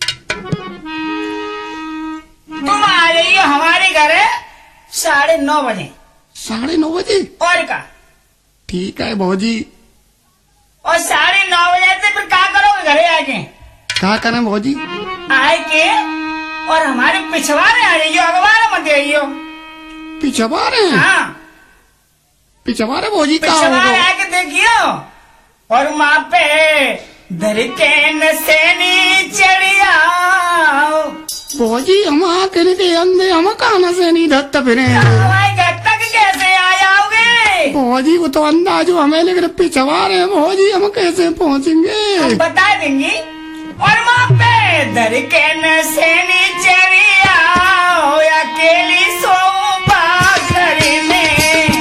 तुम आ रही हो हमारे घर साढ़े नौ बजे साढ़े नौ बजे और का ठीक है भौजी और साढ़े नौ बजे से फिर क्या करोगे घरे आके क्या करें भौजी आए के और हमारे पिछवाड़े आ जाइयो अखबार मत आइयो पिछवा रहे हैं हाँ पिछवा रहे भौजी का पिछवाड़े होगा आके देखियो और वहाँ पे धरकेन से चढ़िया भौजी हम आकर के अंधे हम कहाँ से नहीं धत्ता फिरे हमारे घर तक कैसे आ जाओगे भौजी को तो अंदाज हमें लेकर पिछवा रहे हैं भौजी हम कैसे पहुँचेंगे हम बता देंगी और वहाँ पे धरकेन से चढ़िया अकेली सो घर में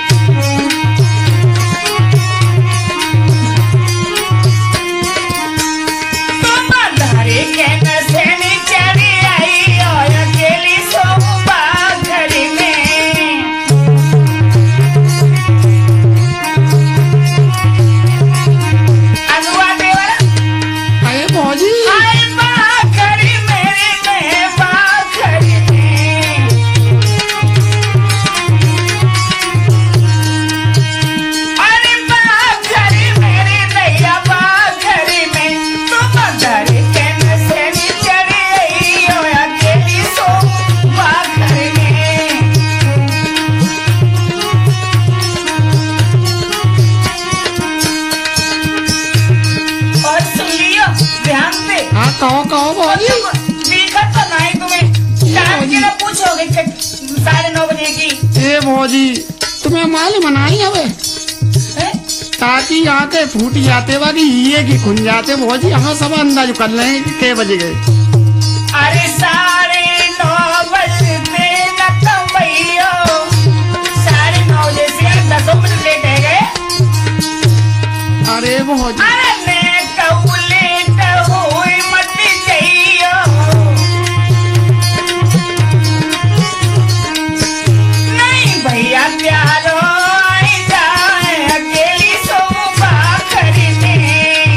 तुम धरकेन से चढ़ी आई और अकेली सो घर में अनुआ देवर अरे भौजी आए बाखरी मेरी में बाखरी में अरे बाखरी मेरी नैया बाखरी में तुम धरकेन से चढ़ी आई हो अकेली सो बाखरी में और सुन लियो ध्यान से हाँ कहो कहो भौजी दिक्कत तो नहीं तुम्हें टाइम की ना पूछोगे कि साढ़े नौ बजे की ए भौजी तुम्हें मालूम नहीं हवे हैं? ताकि आके फूट जाते बाकी ये की खुन जाते भौजी हम सब अंदाज कर ले कि के बजे गए अरे साढ़े नौ बजते न तुम भैया साढ़े नौ बजे से दसों मिनट लेट है गए अरे भौजी अरे मैं कहूँ लेट हुई मत जाइयो नहीं भैया प्यारो आई जाए अकेली सो बाखरी में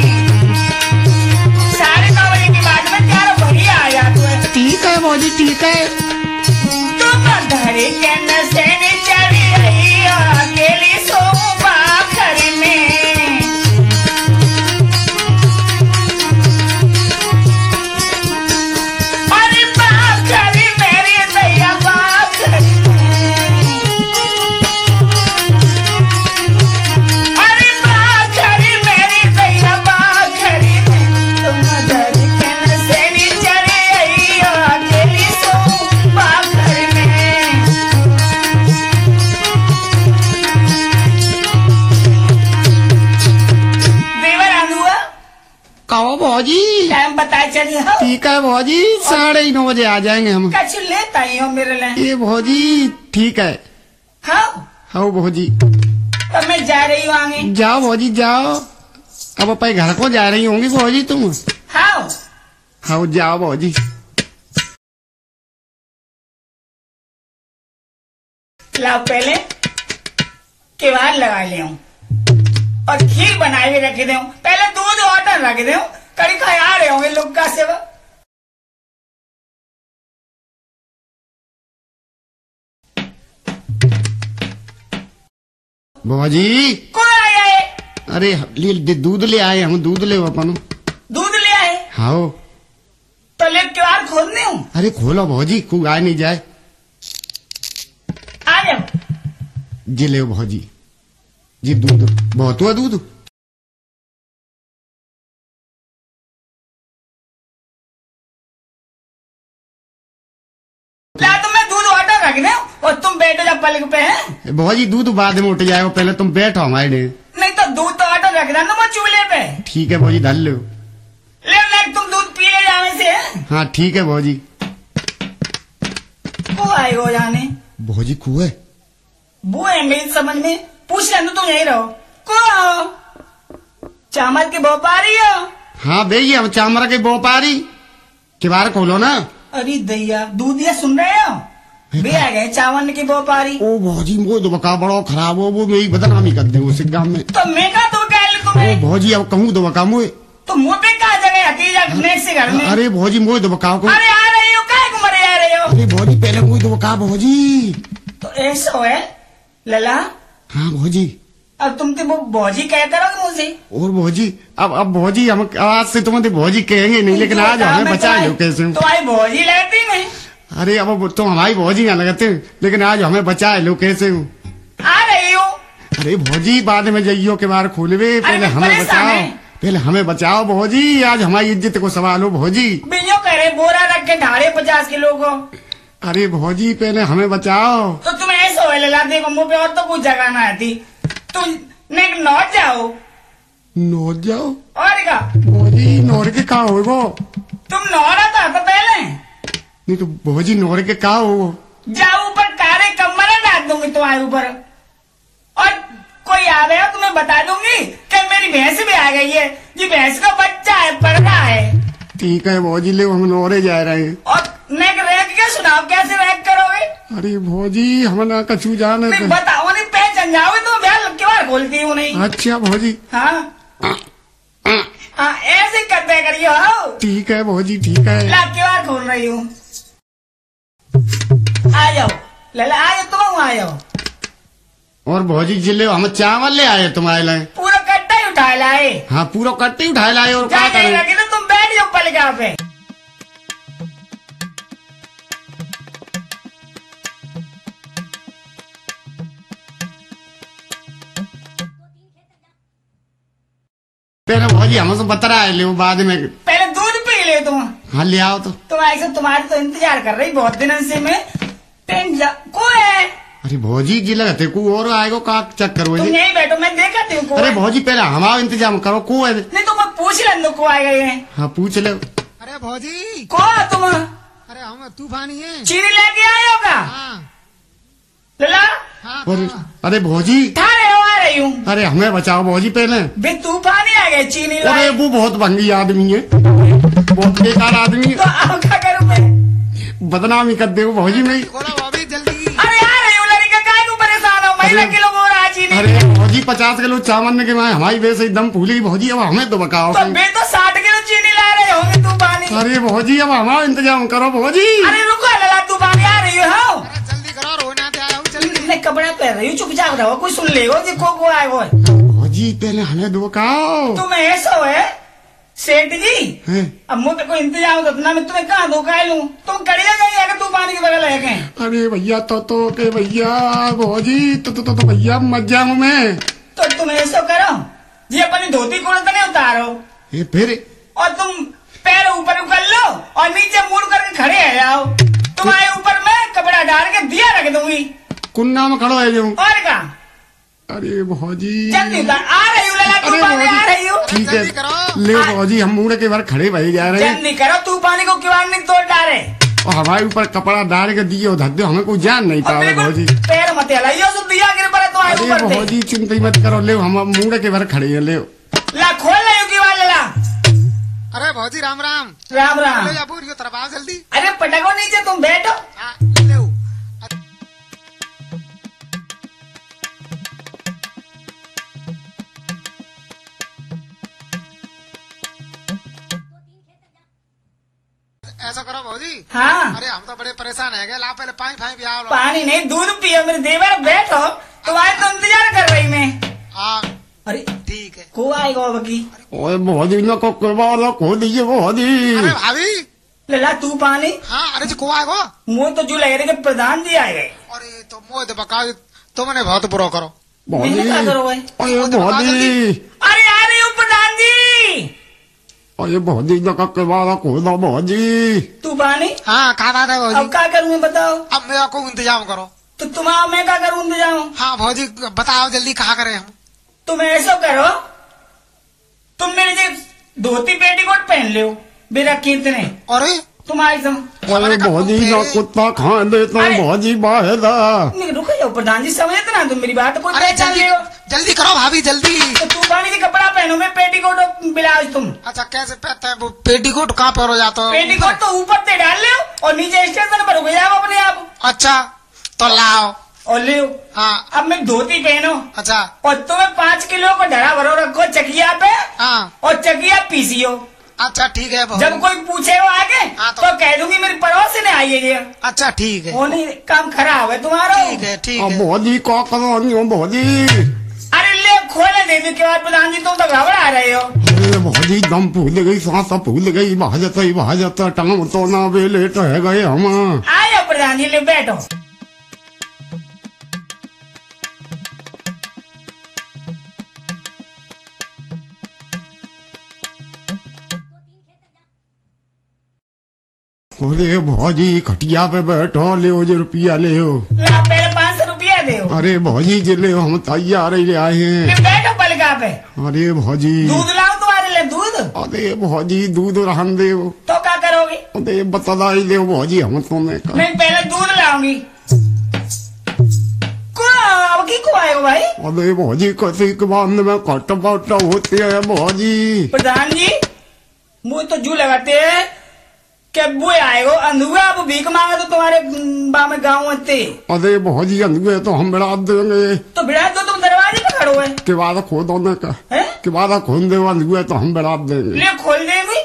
साढ़े नौ बजे के बाद में प्यारो भैया आ जाते हैं ठीक है भौजी ठीक है तुम धरकेन से चढ़ी आई अकेली सो बाखरी में अरे बाखरी मेरी दैया बाखरी अरे बाखरी मेरी दैया बाखरी तुम धरकेन से चढ़ी आई अकेली सो बाखरी में देवर आलूआ कहो भौजी टाइम बताए चलिए हो ठीक है भौजी साढ़े नौ बजे आ जाएंगे हम कछ लेता ही हो मेरे लिए ये भौजी ठीक है हाँ हाँ भौजी तो मैं जा रही हूँ आगे जाओ भौजी जाओ अब अपने घर को जा रही होंगी भौजी तुम हाँ हाँ जाओ भौजी लाओ पहले केवाड़ लगा ले और खीर बनाए हुए रखे दे पहले दूध ऑर्डर रख दे कड़ी खा रहे होंगे लोग का सेवा भौजी कौन आया है अरे ले, ले, दूध ले आए हम दूध ले अपन दूध ले आए हाँ तो तो ले किवाड़ खोलने हूँ। अरे खोलो भौजी, खूब आए नहीं जाए। आ जाओ। जी ले भौजी जी, दूध बहुत हुआ दूध। ला तो मैं दूध ऑर्डर रखने और तुम बैठो जब पलक पे है। भौजी दूध बाद में उठ जाएगा, पहले तुम बैठो हमारे लिए। नहीं तो दूध तो ऑर्डर रखना ना वो चूल्हे पे। ठीक है भौजी, धर लो। ले ले तुम दूध पी ले जाने से है। हाँ ठीक है भौजी। को आए हो जाने भौजी कुएं वो है मेरी समझ में, पूछ लेना तुम यही रहो। को आओ चामल के व्यापारी हो? हाँ भैया हम चामरा के व्यापारी, किवाड़ खोलो ना। अरे दैया दूध ये सुन रहे हो, बे आ गए चावल के व्यापारी। ओ भौजी वो तो बका बड़ो खराब हो, वो मेरी बदनामी कर दे उस गांव में। तो मैं कहा तो कह लू ओ तुम्हें। भौजी अब कहूँ तो बका मुए। तो मुँह पे कहा जगह आती है नेट से घर में। अरे भौजी मुझे तो बकाओ को। अरे आ रही हो काय को मरे आ रहे हो। अरे भौजी पहले मुझे तो बका भौजी। तो ऐसा है लला। हाँ भौजी। अब तुम तो वो भौजी कह करोगे मुझे। और भौजी अब अब भौजी हम आज से तुम्हें भौजी कहेंगे नहीं, लेकिन आज हमें बचा लो कैसे। तो आई भौजी लगती मैं। अरे अब तुम हमारी भौजी ना लगते, लेकिन आज हमें बचा लो कैसे। आ रही हो। अरे भौजी बाद में जाइयो के बार खोलवे, पहले हमें बचाओ, पहले हमें बचाओ भौजी। आज हमारी इज्जत को सवाल हो भौजी। बिजो कह रहे बोरा रख के ढाड़े पचास किलो को। अरे भौजी पहले हमें बचाओ। तो तुम्हें ऐसा हो लला, देखो मुँह पे और तो कुछ जगह ना आती, तुम ने नौट जाओ। नोट जाओ और क्या भौजी, नोर के का हो? तुम नौरा था तो पहले नहीं तो भौजी नोर के का हो? जाओ ऊपर कारे कमरा डाल दूंगी तुम्हारे ऊपर, और कोई आ गया तुम्हें बता दूंगी कि मेरी भैंस भी आ गई है, ये भैंस का बच्चा है, पड़ रहा है। ठीक है भौजी, ले हम नोरे जा रहे हैं। और नेक रैक के सुनाओ, कैसे रैक करोगे? अरे भौजी हम ना कछू जाने नहीं बताओ, नहीं पहचान जाओगे तो मैं क्यों बोलती हूँ नहीं। अच्छा भौजी। हाँ हाँ ऐसे करते करियो। ठीक है भौजी ठीक है। ला क्यों खोल रही हूँ, आ जाओ लला, आ जाओ तुम आ जाओ। और भौजी जिले हम चावल ले आए तुम्हारे लिए, पूरा कट्टा ही उठा लाए। हाँ पूरा कट्टी उठा लाए। और क्या जाके करें? रखी तो तुम बैठ जाओ पलका पे। पहले भौजी हमसे बता रहा है, ले बाद में। पहले दूध पी ले तुम। हाँ ले आओ तो। तुम ऐसे तुम्हारे तो इंतजार कर रही बहुत दिनों से मैं। टेंट जा को है। अरे भौजी जी लगते को और आएगा का चक्कर हो तुम जी। यहीं बैठो, मैं देखा ती को। अरे भौजी पहले हमारा इंतजाम करो, को है? नहीं तो मैं पूछ लें को आ गए हैं। हाँ पूछ ले। अरे भौजी, को तुम अरे हम तूफानी है। चीनी लेके आए हो का हाँ लला? हाँ और हाँ। अरे भौजी, था रहे हो, आ रही हूँ। अरे हमें बचाओ भौजी पहले। बे तूफान ही आ गए चीनी अरे लाए। वो बहुत भंगी आदमी है, बहुत बेकार आदमी तो है, अब क्या करूँ मैं? बदनामी कर दे भौजी में। खोलो भाभी जल्दी। अरे आ रही हूँ, लड़का काय को परेशान हो, महिला अरे- किलो बोरा आ चीनी। अरे भौजी पचास किलो चावल के माए हमारी वैसे एकदम फूली भौजी, अब हमें तो बकाओ। तो बे तो साठ किलो चीनी ला रहे होंगे तूफानी। अरे भौजी अब हमारा इंतजाम करो भौजी। अरे रुको लला, तूफानी आ रही हो। अरे जल्दी करो, रोना ते आया हूँ जल्दी। मैं कपड़ा पहन रही हूँ, चुपचाप रहो, कोई सुन लेगो देखो को आए हो। भौजी पहले हमें दो बकाओ। तुम ऐसा है सेठ जी, हैं? अब मुझे कोई इंतजाम तो अपना, मैं तुम्हें कहाँ धोखा लूँ? तुम करिए गई अगर तूफानी के बगल है कहीं। अरे भैया तो तो के भैया भौजी तो तो तो, तो भैया मत जाऊं मैं। तो तुम ऐसा करो जी, अपनी धोती कुर्ता नहीं उतारो ये फिर और तुम पैर ऊपर कर लो और नीचे मुड़ करके खड़े आ जाओ। तुम्हारे ऊपर मैं कपड़ा डाल के दिया रख दूंगी। कुन्ना में खड़ो है जो। और क्या अरे भौजी जल्दी उतार, आ रही हूँ लला, अरे तूफानी आ भौजी रही हूँ। ठीक जल्दी करो। है, ले भौजी हम मुड़ के बार खड़े भाई जा रहे हैं, जल्दी करो, तूफानी को किवाड़ नहीं तोड़ डाले। और हमारे ऊपर कपड़ा डाल के दिए और धर दो, हमें कोई जान नहीं और पावे बिल्कुल भौजी। पैर मत हिलाइयो, सो दिया गिर पड़े तुम्हारे अरे ऊपर से। भौजी चिंता मत करो, ले हम मुड़ के बार खड़े हैं, ले। ला खोल रही हूँ किवाड़ लला। अरे भौजी राम राम। राम राम। ले जा पूरी तरफ आओ जल्दी। अरे पटको नीचे, तुम बैठो। हाँ ले लो। ऐसा करो भौजी। हाँ अरे हम तो बड़े परेशान है गए, ला पहले पानी फाई पिया लो। पानी नहीं, दूध पियो मेरे देवर, बैठो, तुम्हारे तो इंतजार कर रही मैं। हाँ अरे ठीक है। को आएगा बकी? ओए भौजी ना को करवा लो, खो दीजिए भौजी। अरे भाभी ले ला तू पानी। हाँ अरे जी को आएगो मुँह तो जो लग रहे कि प्रधान जी आए गए। अरे तो मोह दे बका तो मैंने बहुत बुरा करो मैंने क्या करो भाई? अरे भौजी अरे आ रही हूँ प्रधान जी। अरे भौजी जगह के बाद खोदा भौजी। तू पानी। हाँ कहा बात है अब भौजी क्या करूँ बताओ। अब मेरा को इंतजाम करो तो तुम आओ मैं क्या करूँ इंतजाम। हाँ भौजी बताओ जल्दी कहाँ करें हम तुम ऐसा करो तुम मेरे जे धोती पेटीकोट पहन लो मेरा कीर्तने अरे तुम्हारी सम। अरे भौजी का कुत्ता खा देता अरे। भौजी बाहर नहीं रुको जाओ प्रधान जी समझते ना तुम मेरी बात को अरे पहचान जल्दी ले हो। जल्दी करो भाभी जल्दी तो तू पानी से कपड़ा पहनो मैं पेटीकोट और ब्लाउज तुम। अच्छा कैसे पहनते हैं वो पेटीकोट कहाँ पहनो जाता हो पेटीकोट तो ऊपर से डाल ले और नीचे स्टेशन पर रुक जाओ अपने आप अच्छा तो लाओ और ले हाँ अब मैं धोती पहनो अच्छा और तुम्हें पाँच किलो को ढरा भरो रखो चकिया पे हाँ और चकिया पीसियो। अच्छा ठीक है जब भौजी कोई पूछेगा आगे हाँ, तो- तो कह दूंगी मेरी पड़ोसी ने आई है ये अच्छा ठीक है वो नहीं काम खराब है तुम्हारा। ठीक है ठीक अब है भौजी का करो भौजी। अरे ले खोले दे के बाद प्रधान जी तुम तो घबरा रहे हो। अरे भौजी दम फूल गई सांस फूल गई भाजत ही भाजत टांग तो ना वे लेट है गए हम। आयो प्रधान जी ले बैठो। अरे भौजी खटिया पे बैठो ले जो रुपया ले हो। ला पहले पाँच सौ रुपया दे। अरे भौजी जे ले हम तैयार ही ले आए हैं। बैठो पलका पे। अरे भौजी दूध लाओ तुम्हारे लिए दूध। अरे भौजी दूध रहन दे तो क्या करोगे। अरे बता ही ले भौजी हम तुम्हें का। मैं पहले दूध लाऊंगी। को अब की को आएगा भाई। अरे भौजी किसी के बाद में कट पट होती है भौजी। प्रधान जी मुँह तो जू लगाते हैं क्या बुए आएगो अंधुआ अब भीख मांगे तो तुम्हारे बा में गाँव आते। अरे भौजी अंधुए तो हम बिड़ा देंगे। तो बिड़ा दो तुम दरवाजे पे खड़ो है। के बाद खोदो ने का हैं? के बाद खोल दे अंधुए तो हम बिड़ा देंगे। ले खोल देंगे।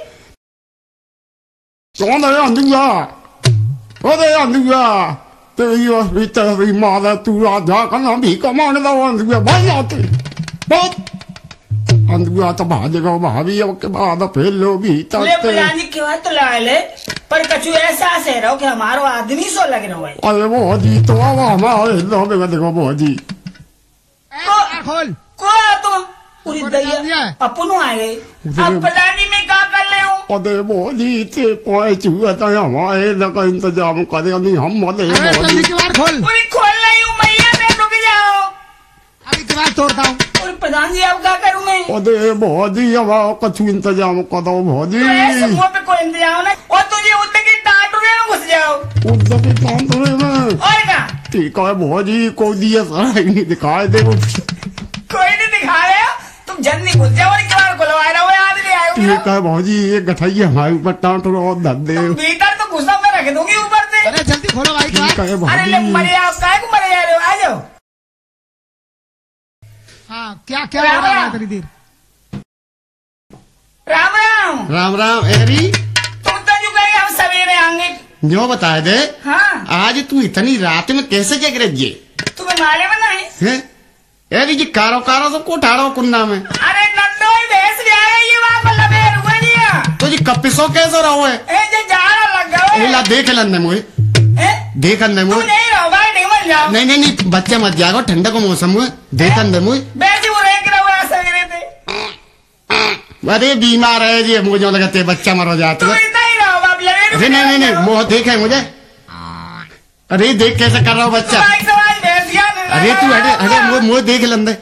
कौन है अंधुआ। अरे अंधुआ तेरी तेरी माँ तू राजा का नाम भीख मांग दो अंधुआ भाई आते बहुत अंधुआ तो भाजेगा भाभी अब के बाद फिर लो भी ले तक। प्रधान जी के बाद तो ला ले पर कछु ऐसा से रहो कि हमारो आदमी सो लग रहा है। अरे भौजी तो अब हमारे लो देखो देखो भौजी। को खोल को तुम पूरी दैया अपन आ गए। अब प्रधान जी मैं क्या कर ले हूँ। अरे भौजी ते कोई चूहा तो हमारे लगा इंतजाम करे नहीं हम मरे अरे भौजी। जल्दी किवाड़ खोल पूरी खोल रही हूँ मैया मैं रुक जाओ। अभी किवाड़ तोड़ता हूँ और प्रधान जी अब क्या करूँ मैं। अरे भौजी अब कछु इंतजाम करो भौजी। तो ऐसे मुँह पे कोई इंतजाम नहीं और तुझे उतने की टाटू में घुस जाओ। उधर के काम तो में और क्या ठीक है भौजी को दिया सारा नहीं दिखाए दे वो। कोई नहीं दिखा रहे हो तुम जल्दी घुस जाओ और किवाड़ खुलवा रहा हो आदमी आए हुए ठीक है भौजी एक गठाई हमारे ऊपर टाँट और धर दे। तुम भीतर तो घुसा मैं रख दूंगी ऊपर से। अरे जल्दी खोलो भाई ठीक किवाड़ है अरे ले भौजी। मरे आप काय को मरे जा रहे हो आ जाओ। हाँ क्या क्या हो रहा है इतनी देर राम राम। राम राम एरी तुम तो जो कहे हम सवेरे आएंगे। जो बताए दे हाँ आज तू इतनी रात में कैसे जग रही है तुम्हें मारे में नहीं। हैं? एरी जी कारो कारो सब को उठाड़ो कुन्ना में अरे नंदो ही भैंस भी आया ये वहाँ पर लबे रुआ दिया। तो जी कपिसो कैसे रहो है ए जे जाड़ा लग गया एला देख लंदे मुझे है। देख अंदे तू मुझे नहीं रहो भाई नहीं मर जाओ। नहीं नहीं नहीं बच्चे मत जागो ठंडा को मौसम हुए देख अंदे मुझे। बैठ वो रेंग रहा है सवेरे से। अरे बीमार है जी मुझे लगते बच्चा मरो जाते तुम है। इतना ही रहो बाप लगे अरे नहीं नहीं नहीं वो देखे मुझे। अरे देख कैसे कर रहा हो बच्चा। अरे तू अरे अरे मुझे मुझे देख लंदे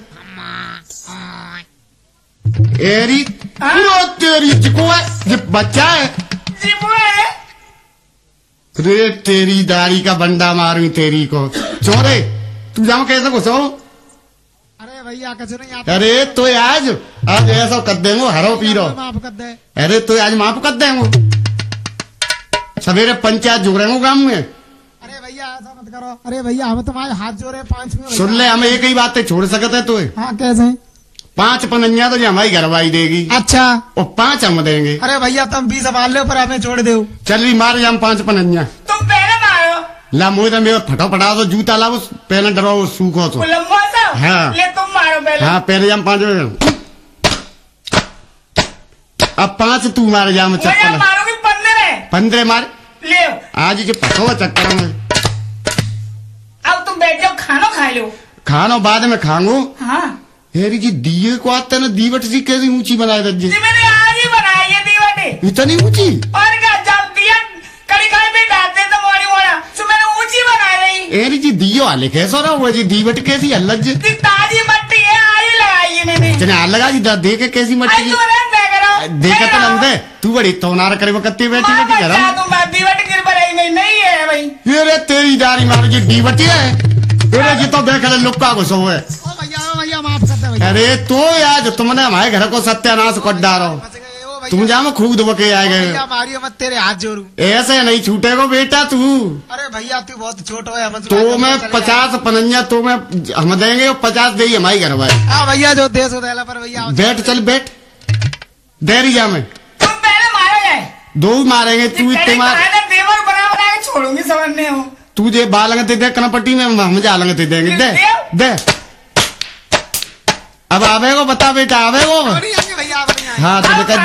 एरी पूरा तेरी चिको है ये बच्चा है। जी बुआ है। रे तेरी दाढ़ी का बंडा मारू तेरी को चोरे तू जाओ कैसे घुसो। अरे भैया कचो नहीं आता अरे तो आज आज ऐसा कर देंगे हरो पीरो। माफ कर दे अरे तो आज माफ कर देंगे सवेरे पंचायत जुड़ रहे गांव में। अरे भैया ऐसा मत करो अरे भैया हम तुम्हारे हाथ जोड़े पांच में सुन ले हमें एक ही बात है छोड़ सकते है तो हाँ कैसे पांच पनन्या तो जो हमारी घरवाई देगी अच्छा और पांच हम देंगे। अरे भैया तुम बीस सवाल लो पर हमें छोड़ दो चल रही मार हम पांच पनन्या तुम पहले मारो। ला मोह तो मेरे फटो फटा तो जूता ला वो पहले डरो वो सूखो तो। लम्बा सा हाँ। ले तुम मारो पहले। हाँ पहले हम पांच अब पांच तू मारे जा मुझे चप्पल मारोगी पंद्रह है। पंद्रह मार ले आज जो पसो चक्कर में अब तुम बैठ जाओ खाना खा लो खाना बाद में खाऊंगू हाँ हेरी जी दिए को आता है ना दीवट जी कैसी ऊंची बनाए रज्जे जी मैंने आज ही बनाई है दीवाटे इतनी ऊंची और क्या जब दिया कड़ी खाई पे डालते तो मोड़ी मोड़ा तो मैंने ऊंची बना रही हेरी जी दियो आले कैसा रहा हुआ जी दीवट कैसी अलग जी जी ताजी मट्टी है आज ही लगाई है मैंने चने आ लगा जी दा- देखे कैसी मट्टी आज जी तो रहन दे करो देखे तो लंदे तू बड़ी तोनार करे वो कत्ती बैठी माँ बैठी बच्चा कर तुम दीवाटे गिर पड़ाई में नहीं है भाई अरे तेरी दारी मार जी दीवट है अरे जी तो देख ले लुक्का को सो है ओ भैया ओ भैया माफ कर दे भैया अरे तो यार तुमने हमारे घर को सत्यानाश कर डालो फंस गए ओ भैया तुम जाओ खूब दबके आए भैया गए मारियो मत तेरे हाथ जोड़ू ऐसे नहीं छूटेगा बेटा तू अरे भैया तू बहुत छोटा है हम तो मैं पचास पनंजा तो मैं हम देंगे और पचास दे हमारी घर वाले हाँ भैया जो देश उदेला पर भैया बैठ चल बैठ देरी जा मैं तुम पहले मारा जाए दो ही मारेंगे तू इतने मार देवर बना बना के छोड़ूंगी समझने हो तू जे बालंग ते दे कनपट्टी में हम जालंग ते देंगे दे दे अब आवेगो बता बेटा आवेगो नहीं आएंगे भैया आप नहीं आएंगे हाँ तो निकल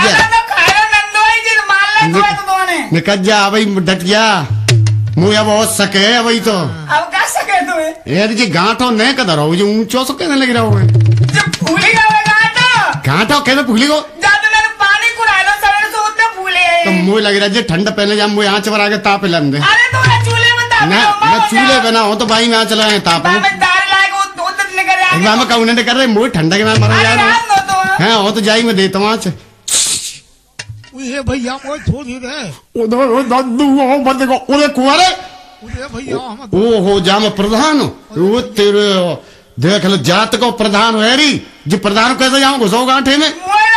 जा अब निकल जा भाई डट जा मुझे बहुत सके है वही तो क्या सके तुम्हें यार जी गांठो नहीं कदर हो जो ऊंचो सो कहने लग रहा हूँ जब फूली का गाटा गांठो कहने भूली को जब मैंने पानी कुड़ाया सवेरे से उतने फूले तो मुझे लग रहा है जी ठंड पहले जा मुझे आँच पर आके ताप लन दे अरे तुम चूल्हे में ताप ना मैं चूल्हे बना हो तो भाई मैं आ चला ताप हूँ मैं दाल लाएगा वो उतने निकल एक बार मैं कहूँ नहीं कर रहे मुझे ठंडा के मैं मर जा रहा हूँ हाँ हो तो जाई मैं देता हूँ आँच ये भैया वो छोड़ ही दे उधर दादू वो बंदे को उधर कुआरे ये भैया हम ओ हो जा मैं प्रधान हूँ वो तेरे देख लो जात को प्रधान है री जी प्रधान कैसे जाऊँ घुसो गांठे में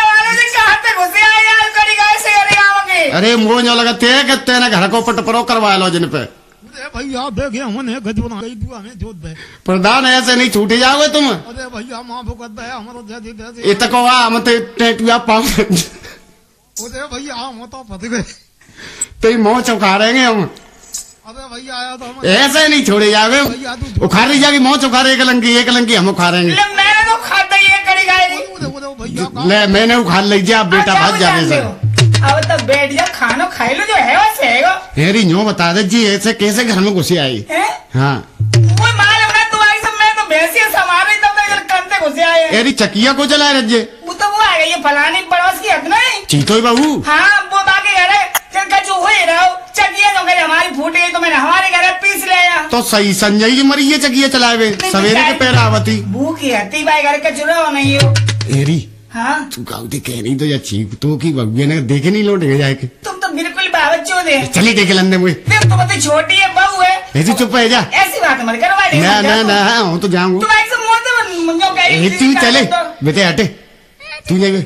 अरे मुझे जो लगा ते कहते ना घर को पट परो करवा लो जिन पे अरे भैया देखे हमने गज बना गई तू हमें जोत दे प्रधान ऐसे नहीं छूटे जाओगे तुम अरे भैया माफ कर दे हमारो दे दे दे इतको आ हम ते टेटुआ पाऊं अरे भैया हम तो फंस गए तेरी मोह चौका रहेंगे हम अरे भैया आया तो हम ऐसे नहीं छोड़े जाओगे भैया तू उखाड़ ली जाएगी मोह चौका एक लंगी एक लंगी हम उखाड़ेंगे मैंने तो खाता ही है कड़ी खाएगी उधर उधर भैया का ले मैंने उखाड़ लीजिए आप बेटा भाग जाने से अब तो बैठ जा खाना खाई लो जो है वैसे है हेरी न्यो बता दे जी ऐसे कैसे घर में घुसी आई हाँ वो मालूम ना तू आई सब मैं तो भैंसिया संभाल रही तब तक कंते घुसे आए हेरी चकिया को चलाए रज्जे वो तो वो आ गई है फलानी पड़ोस की हक नहीं चीतो बहू हाँ वो बाकी घर है चल कचू हो ही रहो चकिया जो घर हमारी फूट गई तो मैंने हमारे घर पीस ले आया तो सही संजय जी मरी ये चकिया चलाए वे सवेरे के पैर आवती भूखी हती भाई घर कचूरा हो नहीं हो हेरी हाँ तू गाँव कह रही तो या चीप तो की बग्गे ने देखे नहीं लौटेगा जाके तुम तो बिल्कुल बावजूद दे चली देखे लंदे मुझे तुम तो छोटी है बहू है ऐसी चुप है जा ऐसी बात मत करवा दे ना ना ना हूँ तो जाऊंगा तुम ऐसे मुंह मुंह कह तू चले बेटे हटे तू नहीं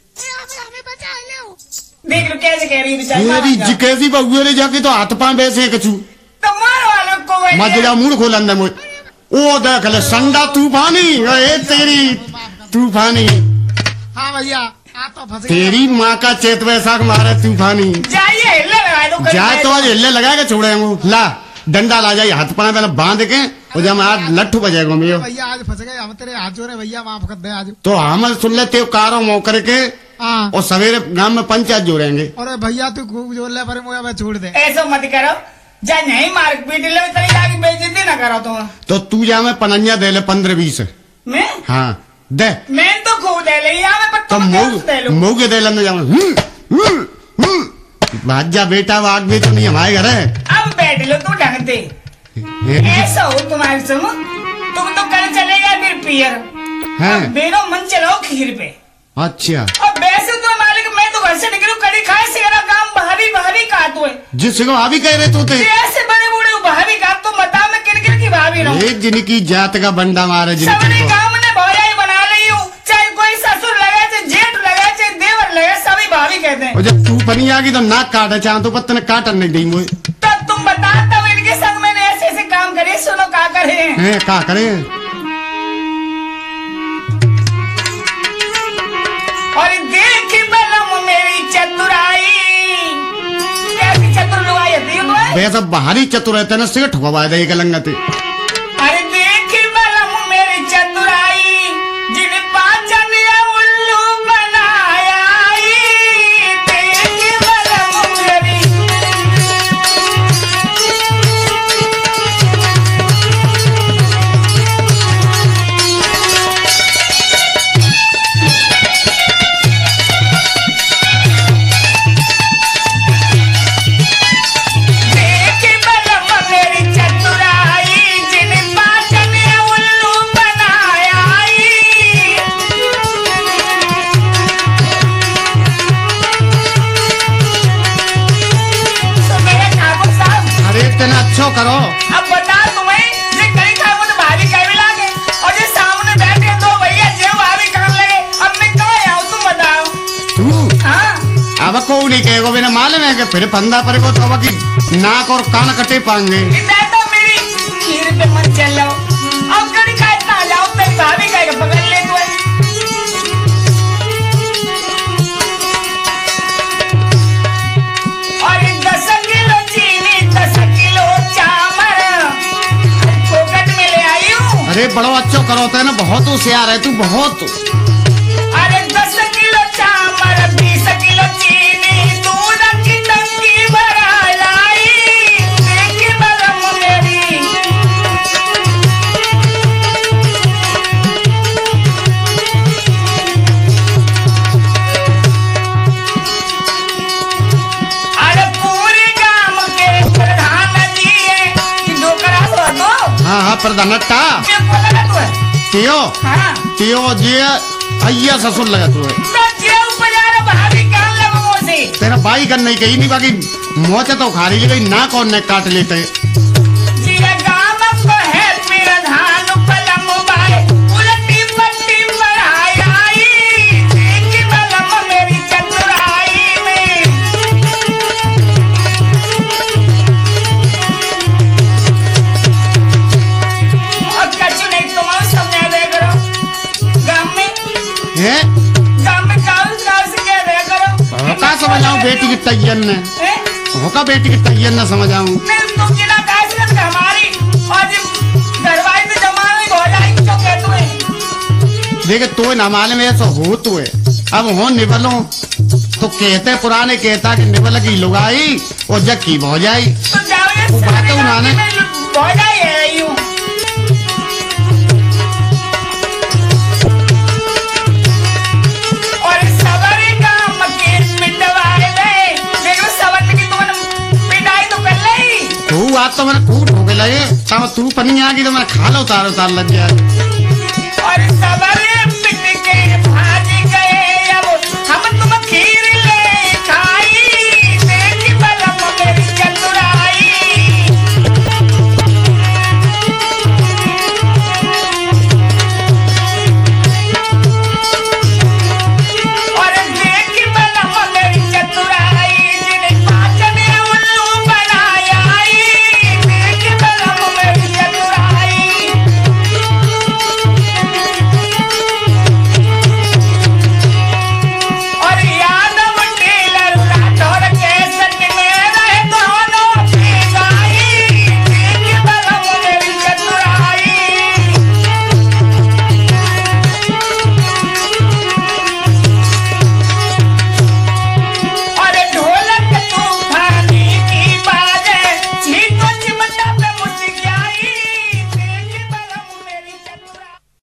देख लो कैसे कह रही है मेरी बेचारी जिकेसी बग्गे ने जाके तो हाथ पांव बैसे है कछू तो मारो वालों को वही मत जा मुड़ खोल अंदर मुझे ओ देख ले संडा तूफानी ए तेरी तूफानी हाँ भैया आप तो फंस गए तेरी माँ का चेत वैसा मारे तूफानी जाइए हिलने लगा दो जाए तो आज हिलने लगा के छोड़ेंगे ला डंडा ला जाए हाथ पाना पहले बांध के और जब आज लट्ठू बजेगा मेरे भैया आज फंस गए हम तेरे हाथ जोड़े भैया माफ कर दे आज तो हम सुन लेते हो कारो मो करके हाँ और सवेरे गांव में पंचायत जोड़ेंगे अरे भैया तू खूब जोड़ ले पर मुझे छोड़ दे ऐसा मत करो जा नहीं मार पीट ले तेरी जाके बेइज्जती ना करो तुम तो तू जा मैं पनन्या दे ले पंद्रह बीस मैं हाँ दे मैं तो खूब दे ले यहाँ पर तो तुम मुँह दे लो मुँह के दे लेने जाऊँ भाग जा बेटा वाग भी तो नहीं हमारे घर है अब बैठ लो तू ढंग दे ऐसा हो तुम्हारे समूह तुम तो कल चलेगा फिर पियर हैं? बेरो मन चलाओ खीर पे अच्छा और वैसे तो मालिक मैं तो घर से निकलूं कड़ी खाए सिगरा काम भाभी भाभी का तो है जिसको भाभी कह रहे तू थे ऐसे बड़े बूढ़े भाभी का तो बता मैं किन किन की भाभी रहूं एक जिनकी जात का बंडा मारे सबने जिनकी काम ने भौजाई बना ली हूँ चाहे कोई ससुर लगे चाहे जेठ लगे चाहे देवर लगे सभी भाभी कहते हैं और जब तू बनी आ गई तो नाक काटे चाहे तो पत्ते ने काटन नहीं दी मुझे तब तुम बता तब इनके संग मैंने ऐसे ऐसे काम करे सुनो का करे हैं का करे और देख बलम मेरी चतुराई कैसी चतुर लुगाई होती है तुम्हें वैसा बाहरी चतुर रहते ना सिगट ठुकवा दे कलंगते अरे देख बलम मेरी चतुराई जिन पाचन उल्लू बनाया देख बलम मेरी अच्छो करो। अब बता तुम्हें ये कहीं खाओ तो भाभी कहीं भी लागे और ये सामने बैठे तो भैया जो भाभी काम लगे अब मैं कहाँ आऊँ तुम बताओ। तू हाँ अब को नहीं कहेगो बिना मालूम है कि फिर फंदा पर को तो की नाक और कान कटे पाएंगे। इधर तो मेरी खीर पे मत चल जाओ अब कहीं खाए ना जाओ तेरी भाभी कहीं पकड़ ले तू। और दस किलो चीनी दस किलो चावल फोकट में ले आई हूँ। अरे बड़ो अच्छो करो तो है ना बहुत होशियार है तू बहुत। अरे दस किलो चावल बीस किलो चीनी दूध की टंकी भरा लाई देखी बलम मेरी। अरे पूरी गांव के प्रधान जी है कि डोकरा सो दो। हाँ हाँ प्रधानट्टा क्या बोला ना तू है? तियो हाँ तियो जी अय्या ससुर लगा तू है। तो जे ऊपर जा रहा भाभी कान लगा मुझसे। तेरा बाई कर नहीं कही नहीं बाकी मोचे तो खारी ली गई ना कौन ने काट लेते। जिया गांव को है प्रधान पलम बाई उलटी पट्टी बढ़ाई आई देखी बलम मेरी चतुराई में। और कछु नहीं तुम्हारे सामने दे करो गांव में हैं गांव में काउस काउस के दे करो। होका समझाऊं बेटी की तैयन ने हैं? होका बेटी की तैयन न समझाऊं। मैं तुम जिला काशी में हमारी और घरवाई तो जमाने हो जाएगी जो कहते हैं। देखे तो ना मालूम है ऐसा हो तो है अब हो निबलो तो कहते पुराने कहता कि निबल की लुगाई और जग की भौजाई। तो जाओ ये वो बातें सारे उन्होंने- गाँव में हो जाए यूं। और सवारी काम के मिटवाए ले देखो सवर की तुमने पिटाई तो कर ली। तू आज तो मेरे कूट हो गए लगे तब तू पनी आ गई तो मैं खा लो तार उतार लग गया। और सवारी पिट के भाज गए अब हम तुम खीर ले खाई देखी बलम मेरी चतुराई। और देखी बलम मेरी चतुराई जिन्हें पाचन उल्लू बनाया देखी बलम मेरी चतुराई। और यादव टेलर राठौर के संग में रहे दोनों भिगाई देखी बलम मेरी चतुराई। और ढोलक तूफानी की बाजे छीको चिमटा पे मुस्कियाई देखी बलम मेरी चतुराई।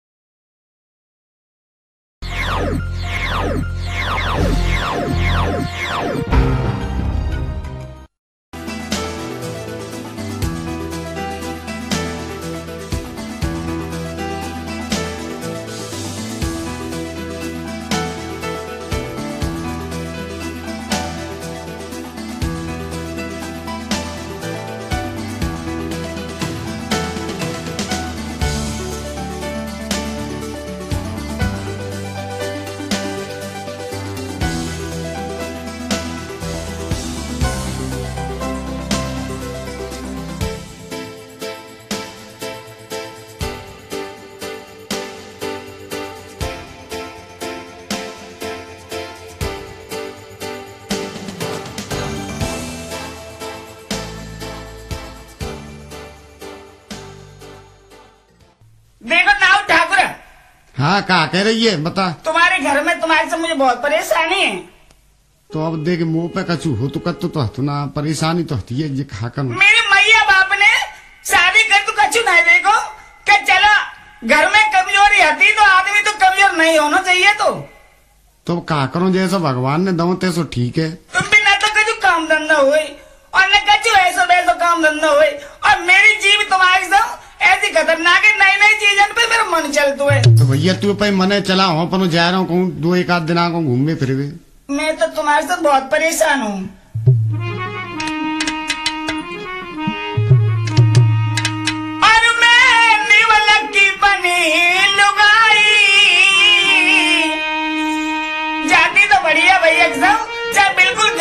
देखो नाव ठाकुर हाँ कहा कह रही है बता। तुम्हारे घर में तुम्हारे से मुझे बहुत परेशानी है। तो अब देख मुंह पे कछु हो तो कत तो हतु ना परेशानी तो हती है ये खाकर। मेरी मैया बाप ने शादी कर तो कछु नहीं देखो कि चलो घर में कमजोरी आती तो आदमी तो कमजोर नहीं होना चाहिए। तो तो का करो जैसा भगवान ने दो तैसो ठीक है। तुम भी ना तो कछु काम धंधा हुई और न कछु ऐसा वैसा काम धंधा हुई और मेरी जीव तुम्हारी सब ऐसी खतरनाक है नई नई चीजन पे मेरा मन चलता है। तो भैया तू पे मने चला हो अपन जा रहा हूँ कहूँ दो एक आध दिन को घूमे फिर। मैं तो तुम्हारे से बहुत परेशान हूँ।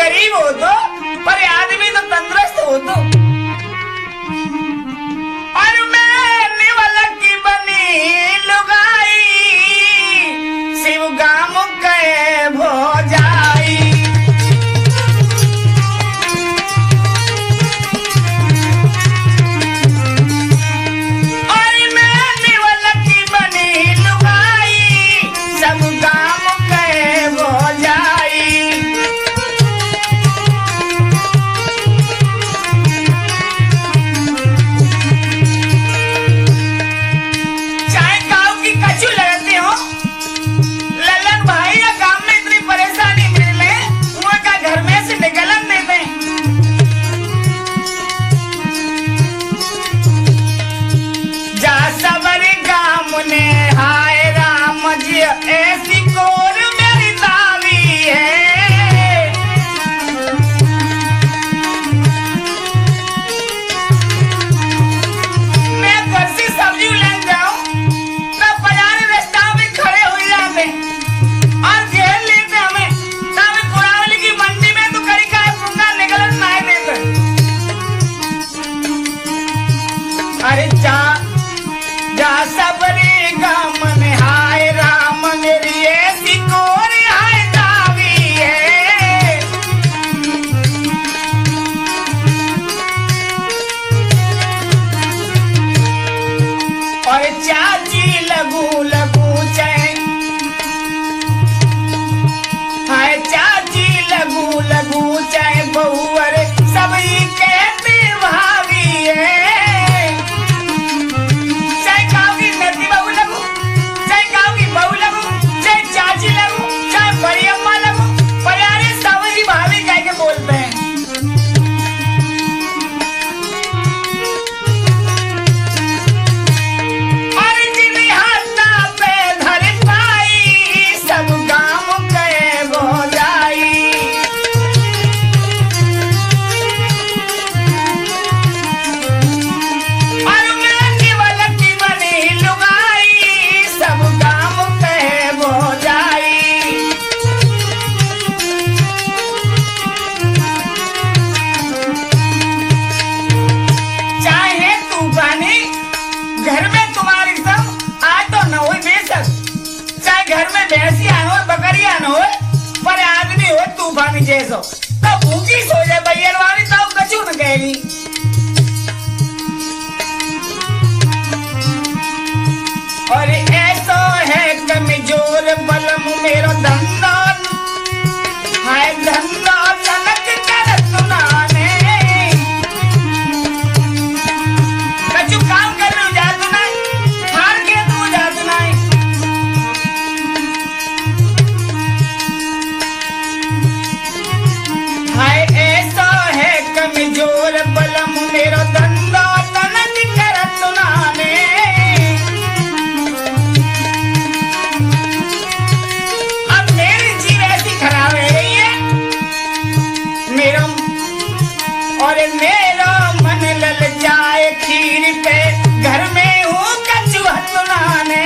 गरीब हो तो पर आदमी तो तंदुरुस्त हो तो। और मैं निवलक की बनी लुगाई शिव गाम के भोजाई। ऐसी कोर मेरी दावी है, मैं घर से सब्जी ले जाऊं तो बाजार रास्ता में खड़े हो जाते और घेर लेते हमें। तब कोरावली की मंडी में तो कड़ी का पुंगा निकल नहीं देते। अरे जा जा सबरी गम ने हाय राम मेरी ऐसी कोर हाय दावी है। और चाची लगू लगू चाहे हाय चाची लगू लगू चाहे बहुअर सभी कहते भाभी है। बोलते हैं और जिन हाथा पे धर पाई सब गांव के भोजाई। और मैं केवल की बनी लुगाई सब गांव के भोजाई। घर में तुम्हारी सब आज तो न हो बेशक, चाहे घर में भैंसिया हो बकरिया न हो पर आदमी हो तूफानी जैसो तो भूखी सो जाए बैरवानी तो कछु न कहेगी। और ऐसो है कमजोर बलम मेरो धंधा हाय धंधा तनक कर सुनाने। कछु काम कर कमजोर बलम मेरो धंधा तनक कर सुनाने। अब मेरी जीव ऐसी खराब है रही है मेरा और मेरा मन ललचाए खीर पे घर में हूँ कछुआ सुनाने।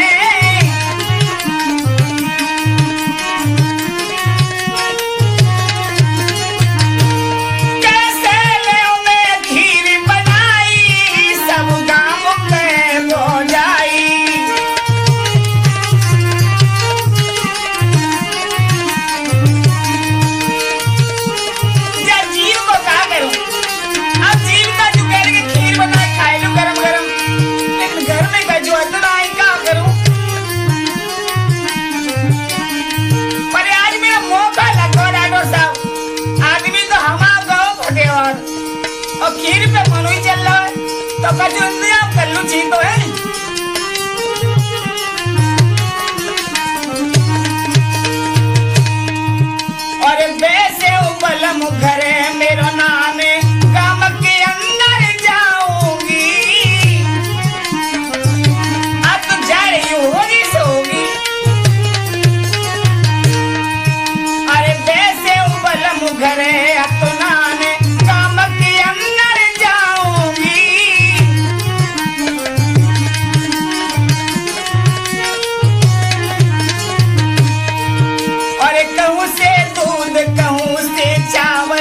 और खीर पे मनो ही चल रहा है तो कछु इंतजाम कर लूं जी तो है। और वैसे बलम घरे मेरो नाने गांव के अंदर जाऊंगी अब तो जा रही होगी सोगी। अरे वैसे बलम घरे अब तो नाने गांव के अंदर जाऊंगी। और कहूँ से दूध कहूँ से चावल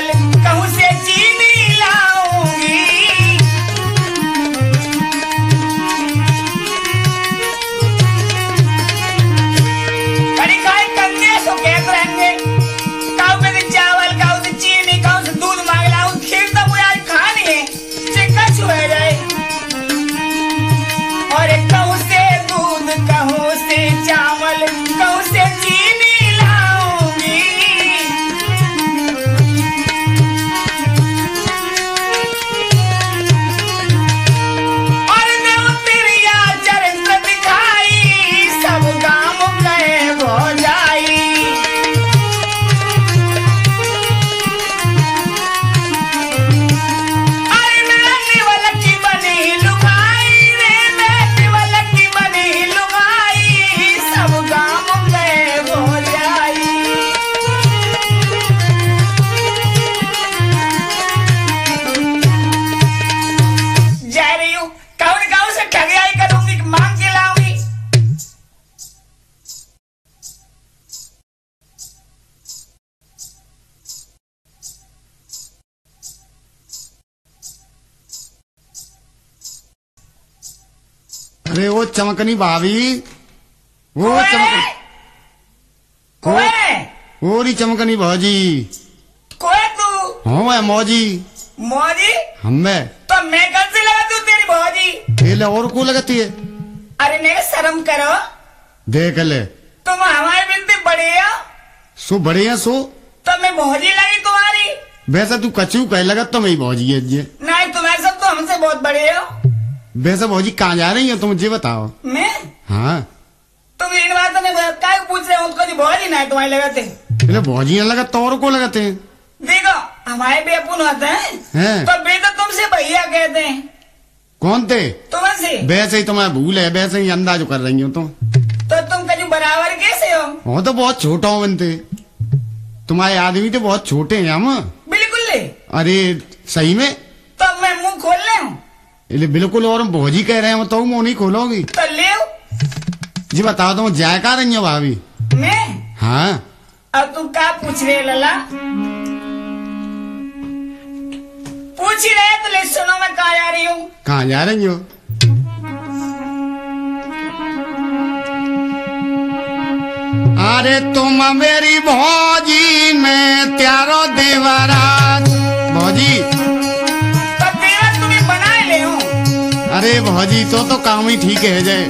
अरे वो चमकनी भाभी, वो ओए! चमकनी, कोए वो रही चमकनी भाजी। कोए तू हाँ मैं मौजी, मौजी हमें तो मैं कब से लगा तू तेरी भौजी। ये ले और को लगती है। अरे नहीं शर्म करो, देख ले तुम हमारे बिनते बड़े हो सो बड़े हैं सो। तो मैं भौजी लगी तुम्हारी। वैसे तू कचू कह लगा तो मैं भौजी है जे। नहीं तुम्हारे सब तो हमसे बहुत बड़े हो। वैसे भौजी कहाँ जा रही हो तुम मुझे बताओ। मैं हाँ तुम इन बातों में क्या पूछ रहे हो, उनको जो भौजी ना तुम्हारे लगाते। ले भौजी न लगा तो और को लगाते हैं। देखो हमारे बेपुन होते हैं हैं? तो बे तो तुमसे भैया कहते हैं। कौन थे? तुमसे वैसे ही तुम्हें भूल है, वैसे ही अंदाज कर रही हो तुम। तो तुम कभी बराबर कैसे हो। वो तो बहुत छोटा हो बनते, तुम्हारे आदमी तो बहुत छोटे हैं हम। बिल्कुल ले। अरे सही में तो मैं मुंह खोल ले हूँ ले बिल्कुल, और हम भौजी कह रहे हैं तो मुंह नहीं खोलोगी। तो ले जी बताओ तुम जाए कहाँ रही हो भाभी। मैं हाँ अब तुम क्या पूछ रहे हो लला, पूछ ही रहे तो ले सुनो मैं कहाँ जा रही हूँ। कहाँ जा रही हो? अरे तुम मेरी भौजी में त्यारो देवराज। भौजी तो तेरा तुम्हें बना ले हूँ। अरे भौजी तो तो काम ही ठीक है जय।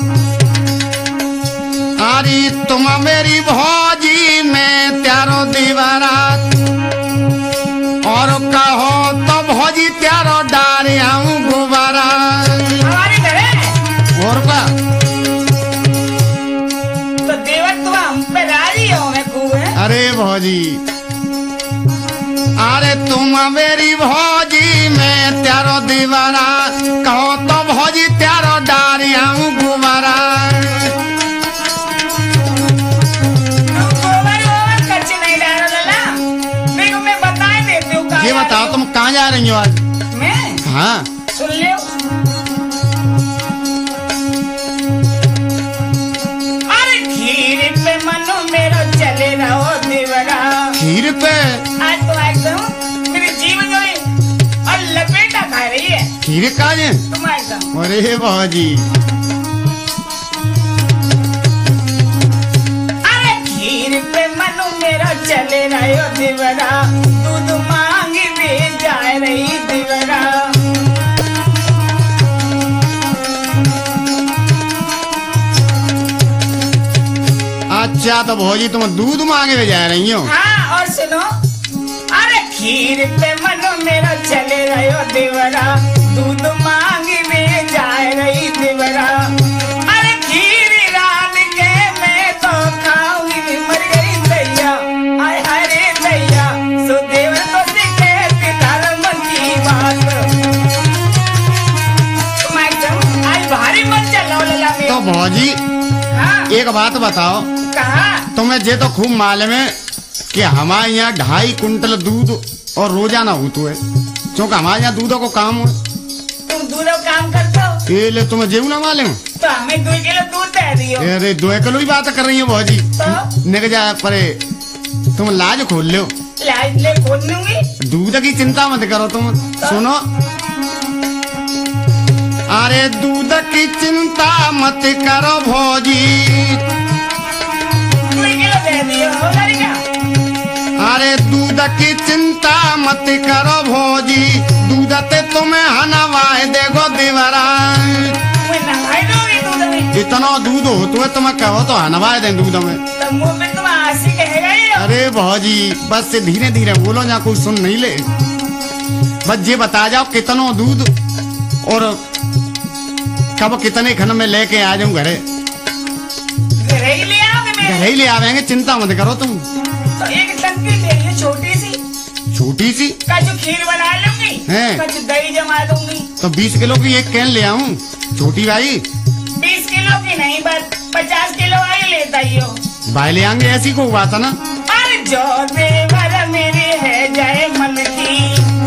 अरे तुम मेरी भौजी में त्यारो देवराज, और कहो तो भौजी त्यारो डारे आऊं गुबारा। हमारे घर है और का तो देवर तुम हम पे राजी हो मैं खूब है। अरे भौजी, अरे तुम मेरी भौजी में त्यारो दीवारा, कहो तो भौजी त्यारो डारे आऊं गुबारा। तुम गोबर गोबर कच्च नहीं डालो लला, देखो मैं बता ही देती हूँ कहाँ ये जा बताओ रही तुम कहाँ जा रही हो आज? हूँ। मैं हाँ सुन ले। अरे खीर पे मनु मेरा चले रहो देवरा। खीर पे? आज तो एकदम मेरे जीवन में और लपेटा खा रही है खीर का है? तुम एकदम। अरे भौजी अरे खीर पे मनु मेरा चले रहो देवरा, दूध मांगी भी जा रही देवरा। अच्छा तो भौजी तुम दूध मांगे भी जा रही हो? हाँ और सुनो, अरे खीर पे मनु मेरा चले रहो देवरा, दूध मांगी में जा रही देवरा। अरे खीर रात के मैं तो खाऊंगी भी मर गई दैया, आय हाय रे दैया। सो देवर तो सीखे धर्म की बात। तुम एकदम आज भारी मत चलो लला में। तो भौजी हाँ एक बात बताओ, कहा तुम्हें जे तो खूब मालूम है कि हमारे यहाँ ढाई कुंटल दूध और रोजाना होता है, क्योंकि हमारे यहाँ दूधों को काम है। तुम दूध काम करते हो ये ले तुम्हें जेऊ ना मालूम? तो हमें दो किलो दूध दे दियो। अरे दो किलो ही बात कर रही हो भौजी। तो निक जा परे, तुम लाज खोल लो। लाज ले खोल लूंगी। दूध की चिंता मत करो तुम। सुनो, अरे दूध की चिंता मत करो भौजी, दो किलो दे दियो हो लड़का। अरे दूध की चिंता मत करो भौजी, दूध ते तुम्हें हनवाए देगो देवरा। मैं नहाई दूंगी दूध में। इतना दूध हो तो तुम्हें कहो तो हनवाए दे दूध में। तो मुंह में तुम आशी कहेगा ही हो। अरे भौजी बस से धीरे धीरे बोलो, जा कोई सुन नहीं ले। बस ये बता जाओ कितनो दूध और कब कितने खन में लेके आ जाऊं घरे। घर ही ले आओगे मैं। घर ही ले आवेंगे, चिंता मत करो तुम। तो एक टंकी ले लियो छोटी सी, छोटी सी कछु खीर बना लूंगी, हैं? कछु दही जमा दूंगी। तो बीस किलो की एक कैन ले आऊं छोटी भाई। बीस किलो की नहीं बस पचास किलो आई लेता ही हो। भाई ले आएंगे, ऐसी को बात है ना। अरे जो देवर मेरे है जाए मन की,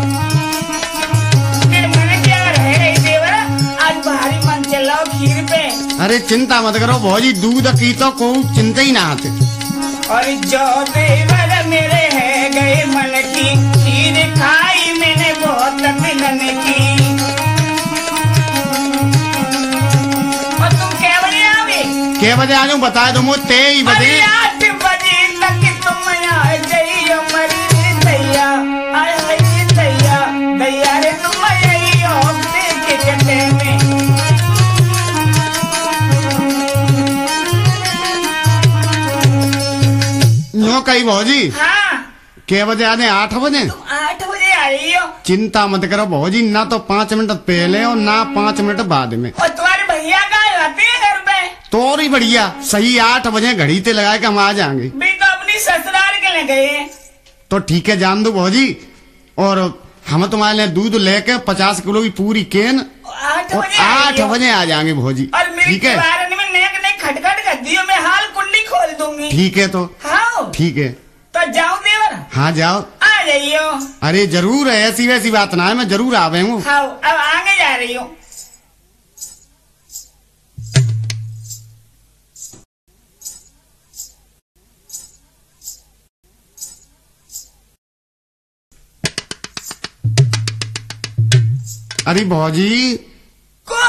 फिर मन क्या रहे देवर, आज भारी मन चलाओ खीर पे। अरे चिंता मत करो भौजी, दूध की तो कोई चिंता ही ना आते। और जो देवर मेरे है गए मन की, खीर खाई मैंने बहुत दिनन की। बजे आ जाऊं बता दो मुझे तेईस बजे। अरे आठ बजे तक तुम आ जाइयो मरी दैया, आय हाय दैया, दैया रे तुम आइयो के चटे में। नो कही भौजी हाँ के बजे आ जाए? आठ बजे। तुम आठ बजे आ रही हो। चिंता मत करो भौजी, ना तो पाँच मिनट पहले और ना पाँच मिनट बाद में। और तुम्हारे भैया का आते हैं घर पे? तो ही बढ़िया, सही आठ बजे घड़ी ते लगाए के हम आ जाएंगे। भी तो अपनी ससुराल के ले गए। तो ठीक है जान दो भौजी, और हम तुम्हारे लिए दूध लेके पचास किलो की पूरी केन आठ और बजे आठ बजे आ जाएंगे भौजी। और मेरी ठीक है दीवार में नेक नेक खटखट कर दियो, मैं हाल कुंडी खोल दूंगी। ठीक है तो हाँ ठीक है। तो जाऊं देवर? हाँ जाओ। आ जाइयो। अरे जरूर है, ऐसी वैसी बात ना है, मैं जरूर आवे हूँ। हाँ अब आगे जा रही हूँ। अरे भौजी को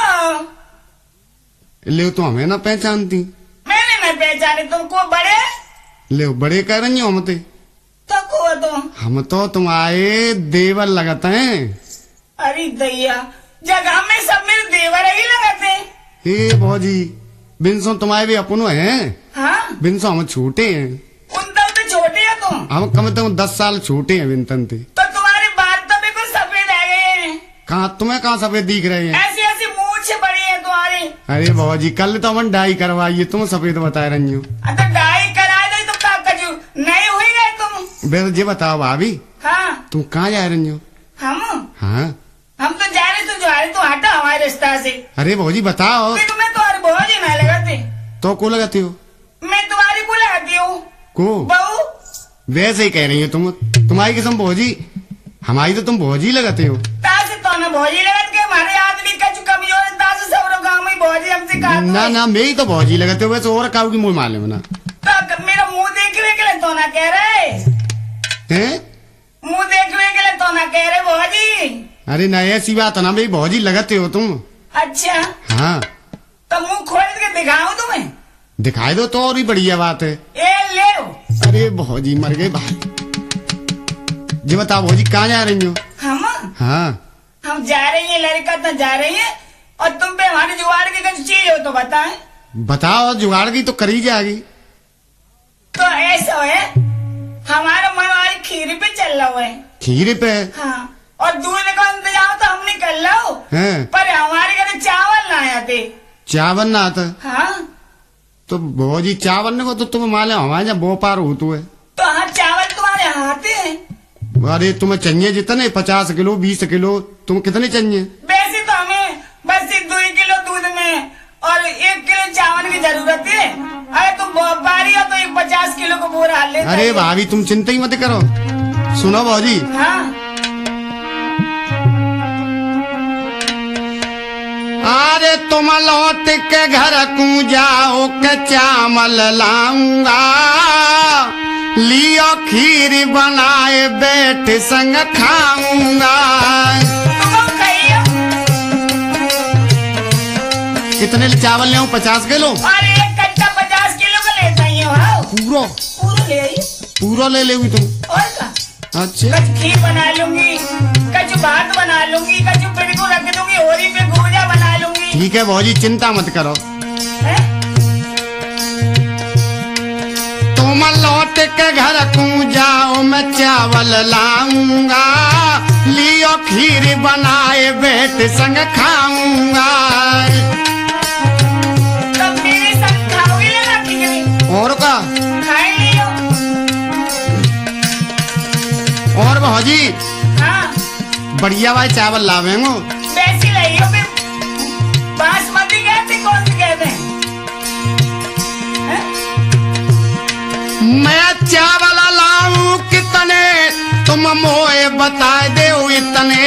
ले तो हमें ना पहचानती। मैंने नहीं पहचाने तुमको। बड़े ले बड़े कह रही हो हम ते। तो को तुम? हम तो तुम्हारे देवर लगते हैं। अरे दैया, जगह में सब मेरे देवर ही लगाते। हे भौजी बिनसो तुम्हारे भी अपनो हैं। हाँ बिनसो हम छोटे हैं। उन तब तो छोटे हो तुम। हम कम से कम दस साल छोटे हैं बिनतन थे। तो तुम्हारे बाल तो बिल्कुल सफेद आ गए हैं। कहाँ तुम्हें कहाँ सफेद दिख रहे हैं? ऐसी ऐसी मूछ बड़ी है तुम्हारी। अरे भौजी कल तो हम डाई करवाइए, तुम सफेद बता रही हो। तो डाई करा दे तो क्या कजू नहीं हुई गए तुम? बेर ये बताओ भाभी हाँ तुम कहाँ जा रही हो? हम हाँ हम तो जा रहे, तू जा रहे, तू हटा हमारे रास्ता से। अरे भौजी बताओ। देखो मैं तुम्हारी बहू जी ना लगाती। तो को लगाती हो? मैं तुम्हारी को लगाती हूँ को बहू। वैसे ही कह रही हो तुम। तुम्हारी किस्म भौजी, हमारी तो तुम भौजी लगाते हो। तासे तो ना भौजी लगत के हमारे आदमी कछु कमजोर है, तासे सब गांव में भौजी हमसे कहा। ना ना मेरी तो भौजी लगाते हो, वैसे और काऊ की मुँह मालूम ना। तो मेरा मुंह देखने के लिए तो ना कह रहे हैं? मुंह देखने के लिए तो ना कह रहे भौजी। अरे ना ऐसी बात है ना, मेरी भौजी लगाते हो तुम। अच्छा हाँ तो मुंह खोल के दिखाऊं तुम्हें? दिखाई दो तो और भी बढ़िया बात है। ए ले। अरे भौजी मर गए भाई। जी बताओ भौजी कहाँ जा रही हो? हम हाँ हम जा रही है, लड़का तो जा रही है, और तुम पे हमारी जुगाड़ की कुछ चीज हो तो बताएं। बताओ, जुगाड़ की तो करी जाएगी। तो ऐसा है, हमारा मन वाली खीर पे चल रहा है। खीर पे? हाँ, और दूध का इंतजाम तो हम नहीं कर लो, हैं? पर हमारे घर चावल ना आते। चावल ना आता? हाँ तो भौजी चावल ने को तो तुम्हें मालूम हमारे यहाँ बोपार होते है। तो हाँ चावल तुम्हारे यहाँ आते हैं। अरे तुम्हें चाहिए जितने, पचास किलो बीस किलो, तुम कितने चाहिए? वैसे तो हमें बस एक दो किलो दूध में और एक किलो चावल की जरूरत है। अरे तुम व्यापारी हो तो एक पचास किलो को बोरा ले। अरे भाभी तुम चिंता ही मत करो। सुनो भौजी। हाँ अरे तुम लौट के घर को जाओ के चावल लाऊंगा, लियो खीर बनाए बैठ संग खाऊंगा। तुम कहियो कितने चावल ले? पचास किलो? अरे एक कट्टा पचास किलो का लेता ही हो। हाँ पूरा पूरा ले आई। पूरा ले लेगी तुम? और का अच्छा कच खीर बना लूंगी, कचू भात बना लूंगी, कचू पेड़ को रख दूंगी, होरी पे गुर्जा बना लूंगी। ठीक है भौजी चिंता मत करो। है? तुम लौट के घर को जाओ मैं चावल लाऊंगा, लियो खीर बनाए बैठ संग खाऊंगा। तब मेरे संग खाओगे ना खिचड़ी? और का? खाए लियो। और भौजी हाँ बढ़िया भाई चावल लावेंगो। वैसी लाइयो फिर। बासमती कहते कौन सी कहते हैं? है? मैं चावल लाऊं कितने तुम मोए बता दे इतने।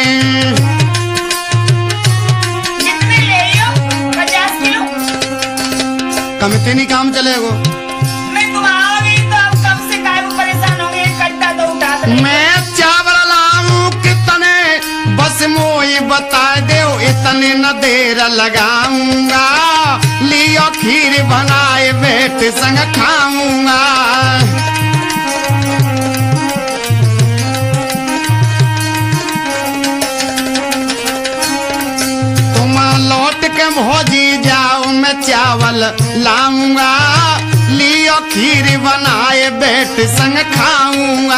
कितने ले लियो? पचास किलो? कम इतनी काम चलेगो? नहीं तुम आओगे तो अब कम से काय वो परेशान होंगे, एक कट्टा तो उठा दे। मैं चावल लाऊं कितने बस मोए बता दे इतने न देर लगाऊंगा, लियो लियो खीर बनाए बेट संग खाऊंगा। तुम लौट के भोजी जाओ मैं चावल लाऊंगा, लियो खीर बनाए बेट संग खाऊंगा।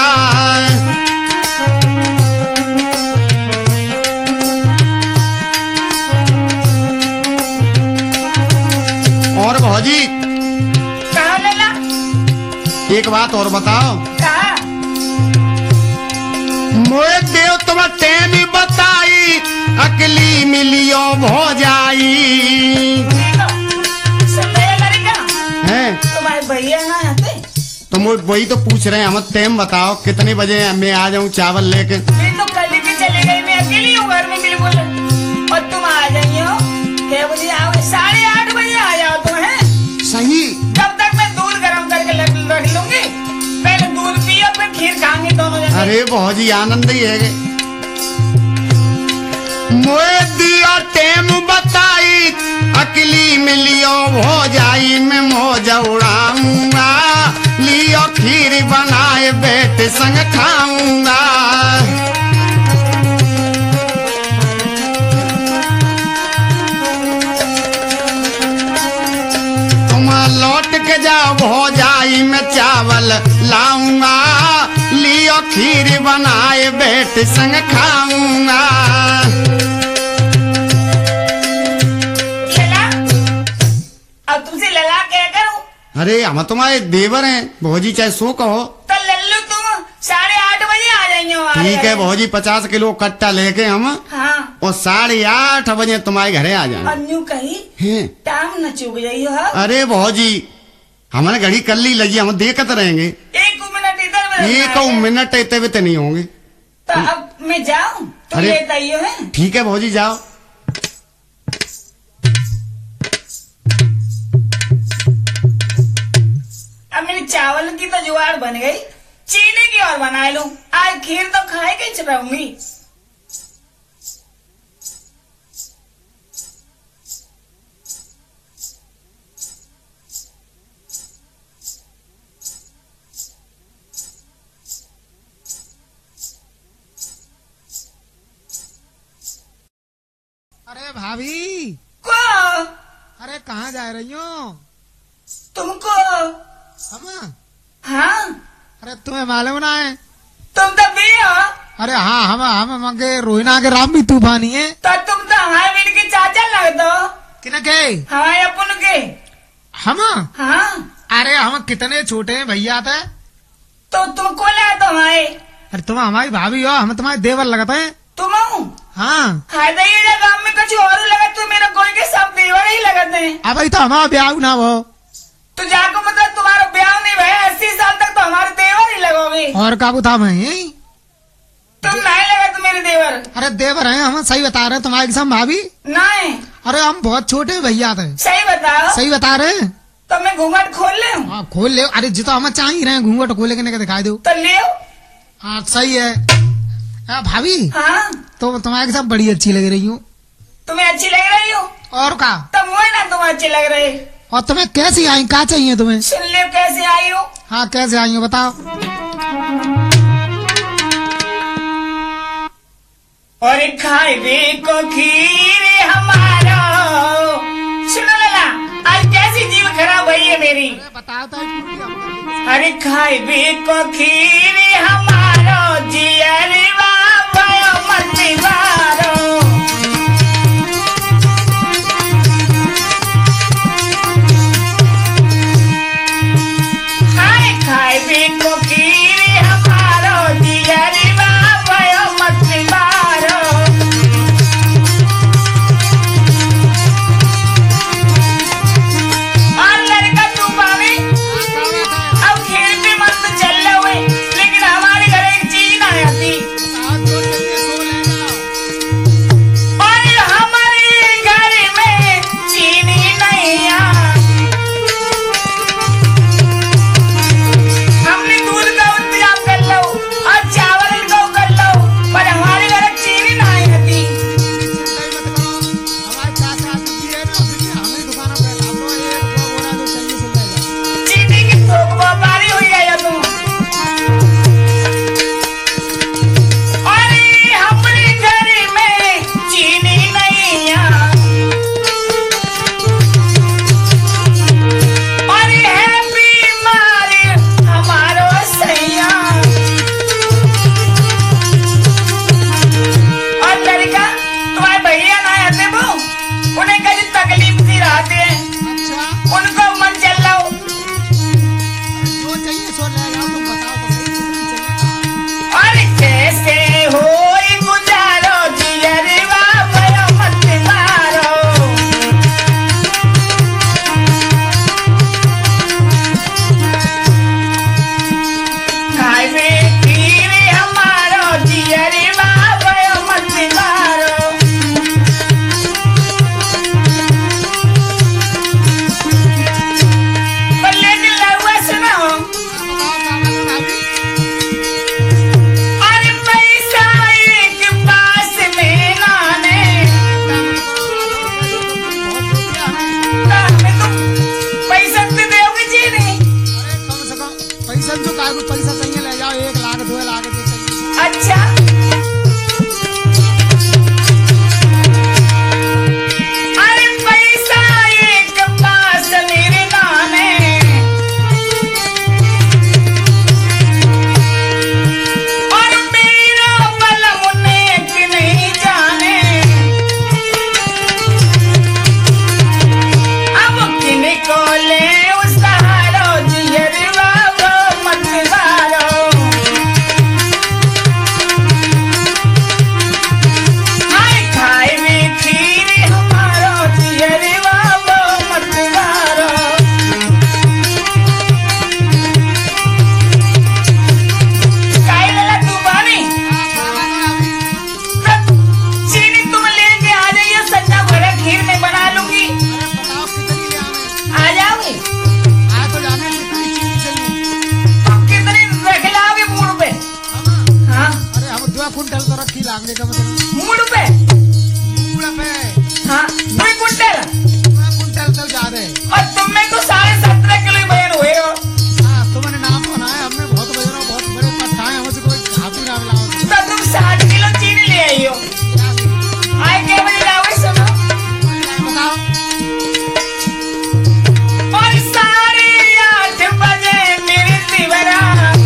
और भौजी कहा लला? एक बात और बताओ, कहा? मोए देव तुम टेमी बताई, अकली मिलियो भौजाई। देखो, संदेह करेगा? है तुम्हारे भैया ना आते? तो मुझे वही तो पूछ रहे हैं, हम टाइम बताओ कितने बजे मैं आ जाऊं चावल लेके। मैं तो कल ही चली गई, मैं अकेली हूँ घर में बिल्कुल, और तुम आ जाइए हो क्या बजे आओ? साढ़े आठ बजे आ जाओ तुम, है सही। तब तक मैं दूध गरम करके रख लूंगी, पहले दूध पियो फिर खीर खाएंगे दोनों जने। अरे भौजी आनंद ही है। मोए दिया टेम बताई, अकली मिलियो भौजाई में मौज उड़ाऊंगा, लियो खीर बनाए बेट संग खाऊंगा। तुम लौट के जाओ भौजाई में चावल लाऊंगा, लियो खीर बनाए बेट संग खाऊंगा। लला, अब तुमसे लला क्या करूं? अरे हम तुम्हारे देवर हैं भौजी, चाहे सो कहो। तो लल्लू तुम साढ़े आठ बजे आ जाइए हमारे ठीक है घर। भौजी, पचास किलो कट्टा लेके हम हाँ, और साढ़े आठ बजे तुम्हारे घरे आ जाए। अन्यू कही हैं? टाइम न चुक जाइयो। हाँ, अरे भौजी हमारे घड़ी कल्ली लगी, हम देखते रहेंगे। एक मिनट इधर में एक रखना है। मिनट इतने भी तो नहीं होंगे। तो अब मैं जाऊं, तुम अरे- लेते आइयो है। ठीक है भौजी जाओ। अब मेरी चावल की तो जुगाड़ बन गई, चीनी की और बना लूं। आज खीर तो खाए के ही रहूंगी। अरे भाभी, को अरे कहाँ जा रही हो तुमको? हम? हाँ, अरे तुम्हें मालूम ना है? तुम तो भी हो। अरे हाँ, हम हम मंगे रोहिना के राम भी तूफानी है। तो तुम तो हमारे वीर के चाचा लग दो, किन के? हमारे अपन के। हम? हाँ, अरे हम कितने छोटे हैं भैया थे। तो तुमको ले तो हमारे अरे तुम हमारी भाभी हो, हम तुम्हारे देवर लगते हैं। तुम हूँ। हाँ, हाय ये गांव में कुछ और लगा, तू मेरा कोई के सब देवर ही लगते हैं। अब तो हमारा ब्याह ना हो। तो जाको मतलब तुम्हारा ब्याह नहीं भैया, अस्सी साल तक तो हमारे देवर ही लगोगे। और काबू था मैं? तुम नहीं लगा तो मेरे देवर अरे देवर हैं हम, सही बता रहे हैं तुम्हारी कसम भाभी। नहीं, अरे हम बहुत छोटे भैया थे। सही बताओ। सही बता रहे हैं। तो मैं घूंघट खोल ले हाँ खोल ले। अरे जितना हम चाह ही रहे हैं घूंघट खोले के दिखाई दो। तो ले। हाँ सही है। हाँ भाभी, हाँ, तो तुम्हारे सब बड़ी अच्छी लग रही हूँ। तुम्हें अच्छी लग रही हो और का? तो मुझे ना तुम अच्छी लग रही। और तुम्हें कैसी आई, क्या चाहिए तुम्हें? सुन ले कैसे आई हो। हाँ कैसे आई हो बताओ। और खाए को खीर हमारा। सुनो लला, आज कैसी जीव खराब हुई है मेरी। बताओ तो। अरे खाए को खीर हमारो, जियरवा भयो मतिवारो। हाय खाए को खीर हमारो, जियरवा भयो मतिवारो। और लड़का तू भाभी अब खेल में मस्त चल रहे हुए, लेकिन हमारे घर एक चीज ना आती। मांगने का मतलब मूड पे पूरा पे हाँ दो कुंटल पूरा कुंटल तो ज्यादा है। और तुम में तो साढ़े सत्रह किलो ही वजन हुए हो। हाँ तुमने नाम सुना है, हमने बहुत वजन और बहुत बड़े पत्ता है, हमसे कोई हाथी ना मिलाओ। तो तुम साठ किलो चीनी ले आई हो। आए के बजे जाओगे सुनो। बताओ और साढ़े आठ बजे मेरी तिवरा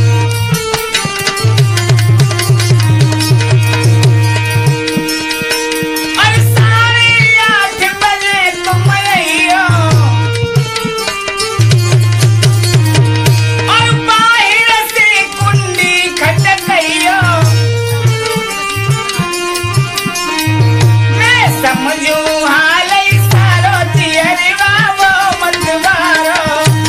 और साढ़े आठ बजे तुम आई हो और बाहर से कुंडी खटक गई हो। मैं समझू हाल सारो तियरी बाबो मत मारो।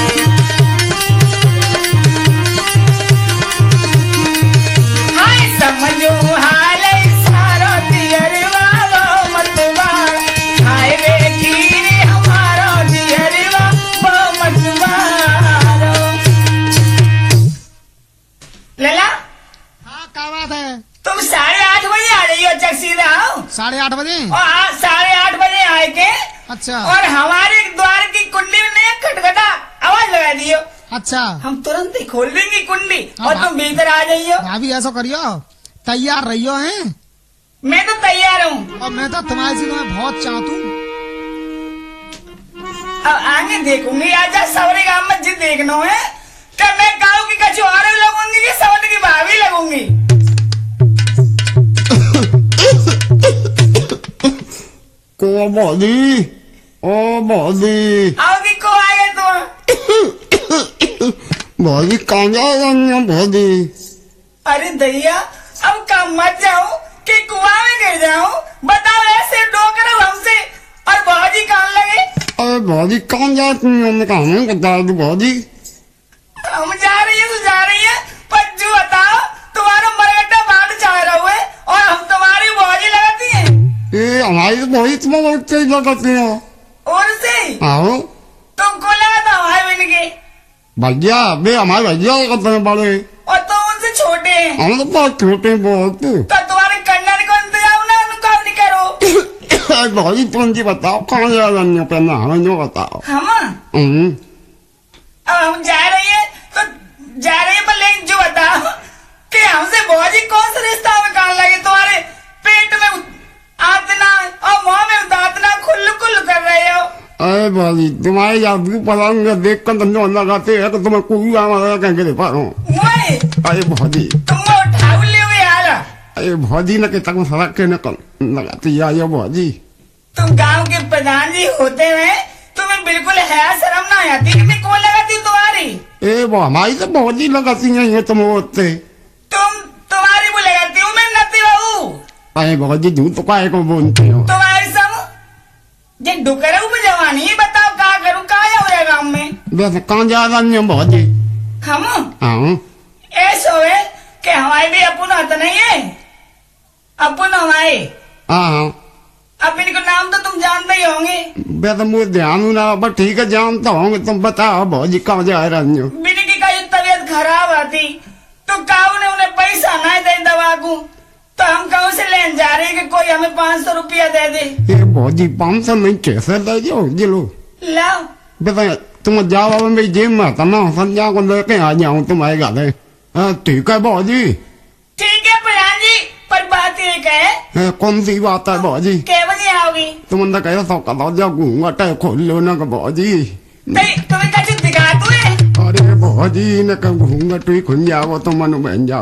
हाय समझू हाल सारो तियरी बाबो मत मारो। हाय रे खीरी हमारो तियरी बाबो मत मारो। लला हाँ क्या बात है। तुम साढ़े आठ बजे आ रही हो चकसीदा आओ। साढ़े आठ बजे और आज साढ़े आठ बजे आए के अच्छा और हमारे द्वार की कुंडी में नहीं खटखटा आवाज लगा दियो। अच्छा हम तुरंत ही खोल देंगे कुंडी हाँ, और भा- तुम भीतर आ जाइयो। भाभी ऐसा करियो, तैयार रहियो हैं। मैं तो तैयार हूँ। और मैं तो तुम्हारी से तुम्हें बहुत चाहतू। अब आगे देखूंगी आजा सवरे गांव में जी देखना है कि मैं गाँव की कचुआरे लगूंगी कि सवरे की भाभी लगूंगी। को बॉडी ओ बॉडी आओगी को आए तो बॉडी कहाँ जाएगा बॉडी। अरे दैया अब कम मत जाऊं कि कुआं में गिर जाऊं। बताओ ऐसे डोकर हमसे और बाजी कहाँ लगे। अरे बॉडी कहाँ जाती हमने कहा हमें बता दो बॉडी। हम जा रही है तो जा रही है पर जो बताओ तुम्हारा मरगट्टा बाट चाह रहा हुआ है और हम तुम्हारी बाजी लगाती है। ये हमारी तो बॉडी तुम्हें बहुत तेज लगाती है। और से आओ तुमको लगा था हमारे बन के भैया बे हमारे भैया करते हैं बड़े। और तुम उनसे छोटे हैं। हम तो बहुत छोटे हैं बहुत। तो तुम्हारे कन्नड़ को इंतजाम ना उनको नहीं करो। बॉडी तुम जी बताओ कहाँ जाएगा पहना हमें जो बताओ। हम हम्म अब हम जा रही है तो जा रही है पर लेकिन जो बताओ कि हमसे बाजी कौन सा रिश्ता में कहाँ लगे। तुम्हारे पेट में आतना और मुंह में दांतना खुल्लू खुल्लू कर रहे हो। अरे बॉडी तुम्हारे जादू पलंग देख कर धंधे लगाते हैं तो तुम्हें कोई आवाज कहेंगे दे पा रहा हूँ। वही अरे बॉडी तुम उठाओ ले हुए यार। अरे बॉडी न के तक सड़क के न लगाती आयो बॉडी। तुम गांव के प्रधान जी होते हुए तुम्हें बिल्कुल है शर्म ना आती कि मैं कौन लगाती हूँ तुम्हारी। ए वो हमारी तो बॉडी लगाती है ये तुम होते। तुम तुम्हारी वो लगाती हूँ मैं नती बहू। अरे बॉडी झूठ तो काय को बोलते हो। तुम्हारी सब जे डुकरू में जवानी है बताओ क्या करूँ कहाँ जाऊँ गाँव में। वैसे कहाँ जा रही है बॉडी। हम हाँ ऐसा है कि हमारे भी अपन होता नहीं है। अपन हमारे हाँ अब इनको नाम तो तुम जानते ही होंगे। वैसे मुझे ध्यान ना बस ठीक है जानता होंगे तुम बताओ बॉडी कहाँ जा रही हो। बिनकी का जो तबीयत खराब आती तो काऊ ने उन्हें पैसा ना दे दवा को तो हम कहूँ से लेन जा रहे हैं कि कोई हमें पाँच सौ रुपया दे दे। ये बॉडी पाँच सौ नहीं कैसे ले जाओ जी लो। लाओ वैसे तुम जाओ अब मेरी जिम में तो मैं संजय को लेके आ जाऊँ तुम्हारे घर। हाँ ठीक है बॉडी। ठीक है प्रधान जी पर बात एक है। कौन सी बात है बॉडी। कै बजे आओगी। तुम कह सौ दरवाजा घूंगा खोल लो ना बॉडी। तुम्हें कछु दिखा तू है। अरे बॉडी ने घूंगा तू खुल जाओ तो मन बन जाओ।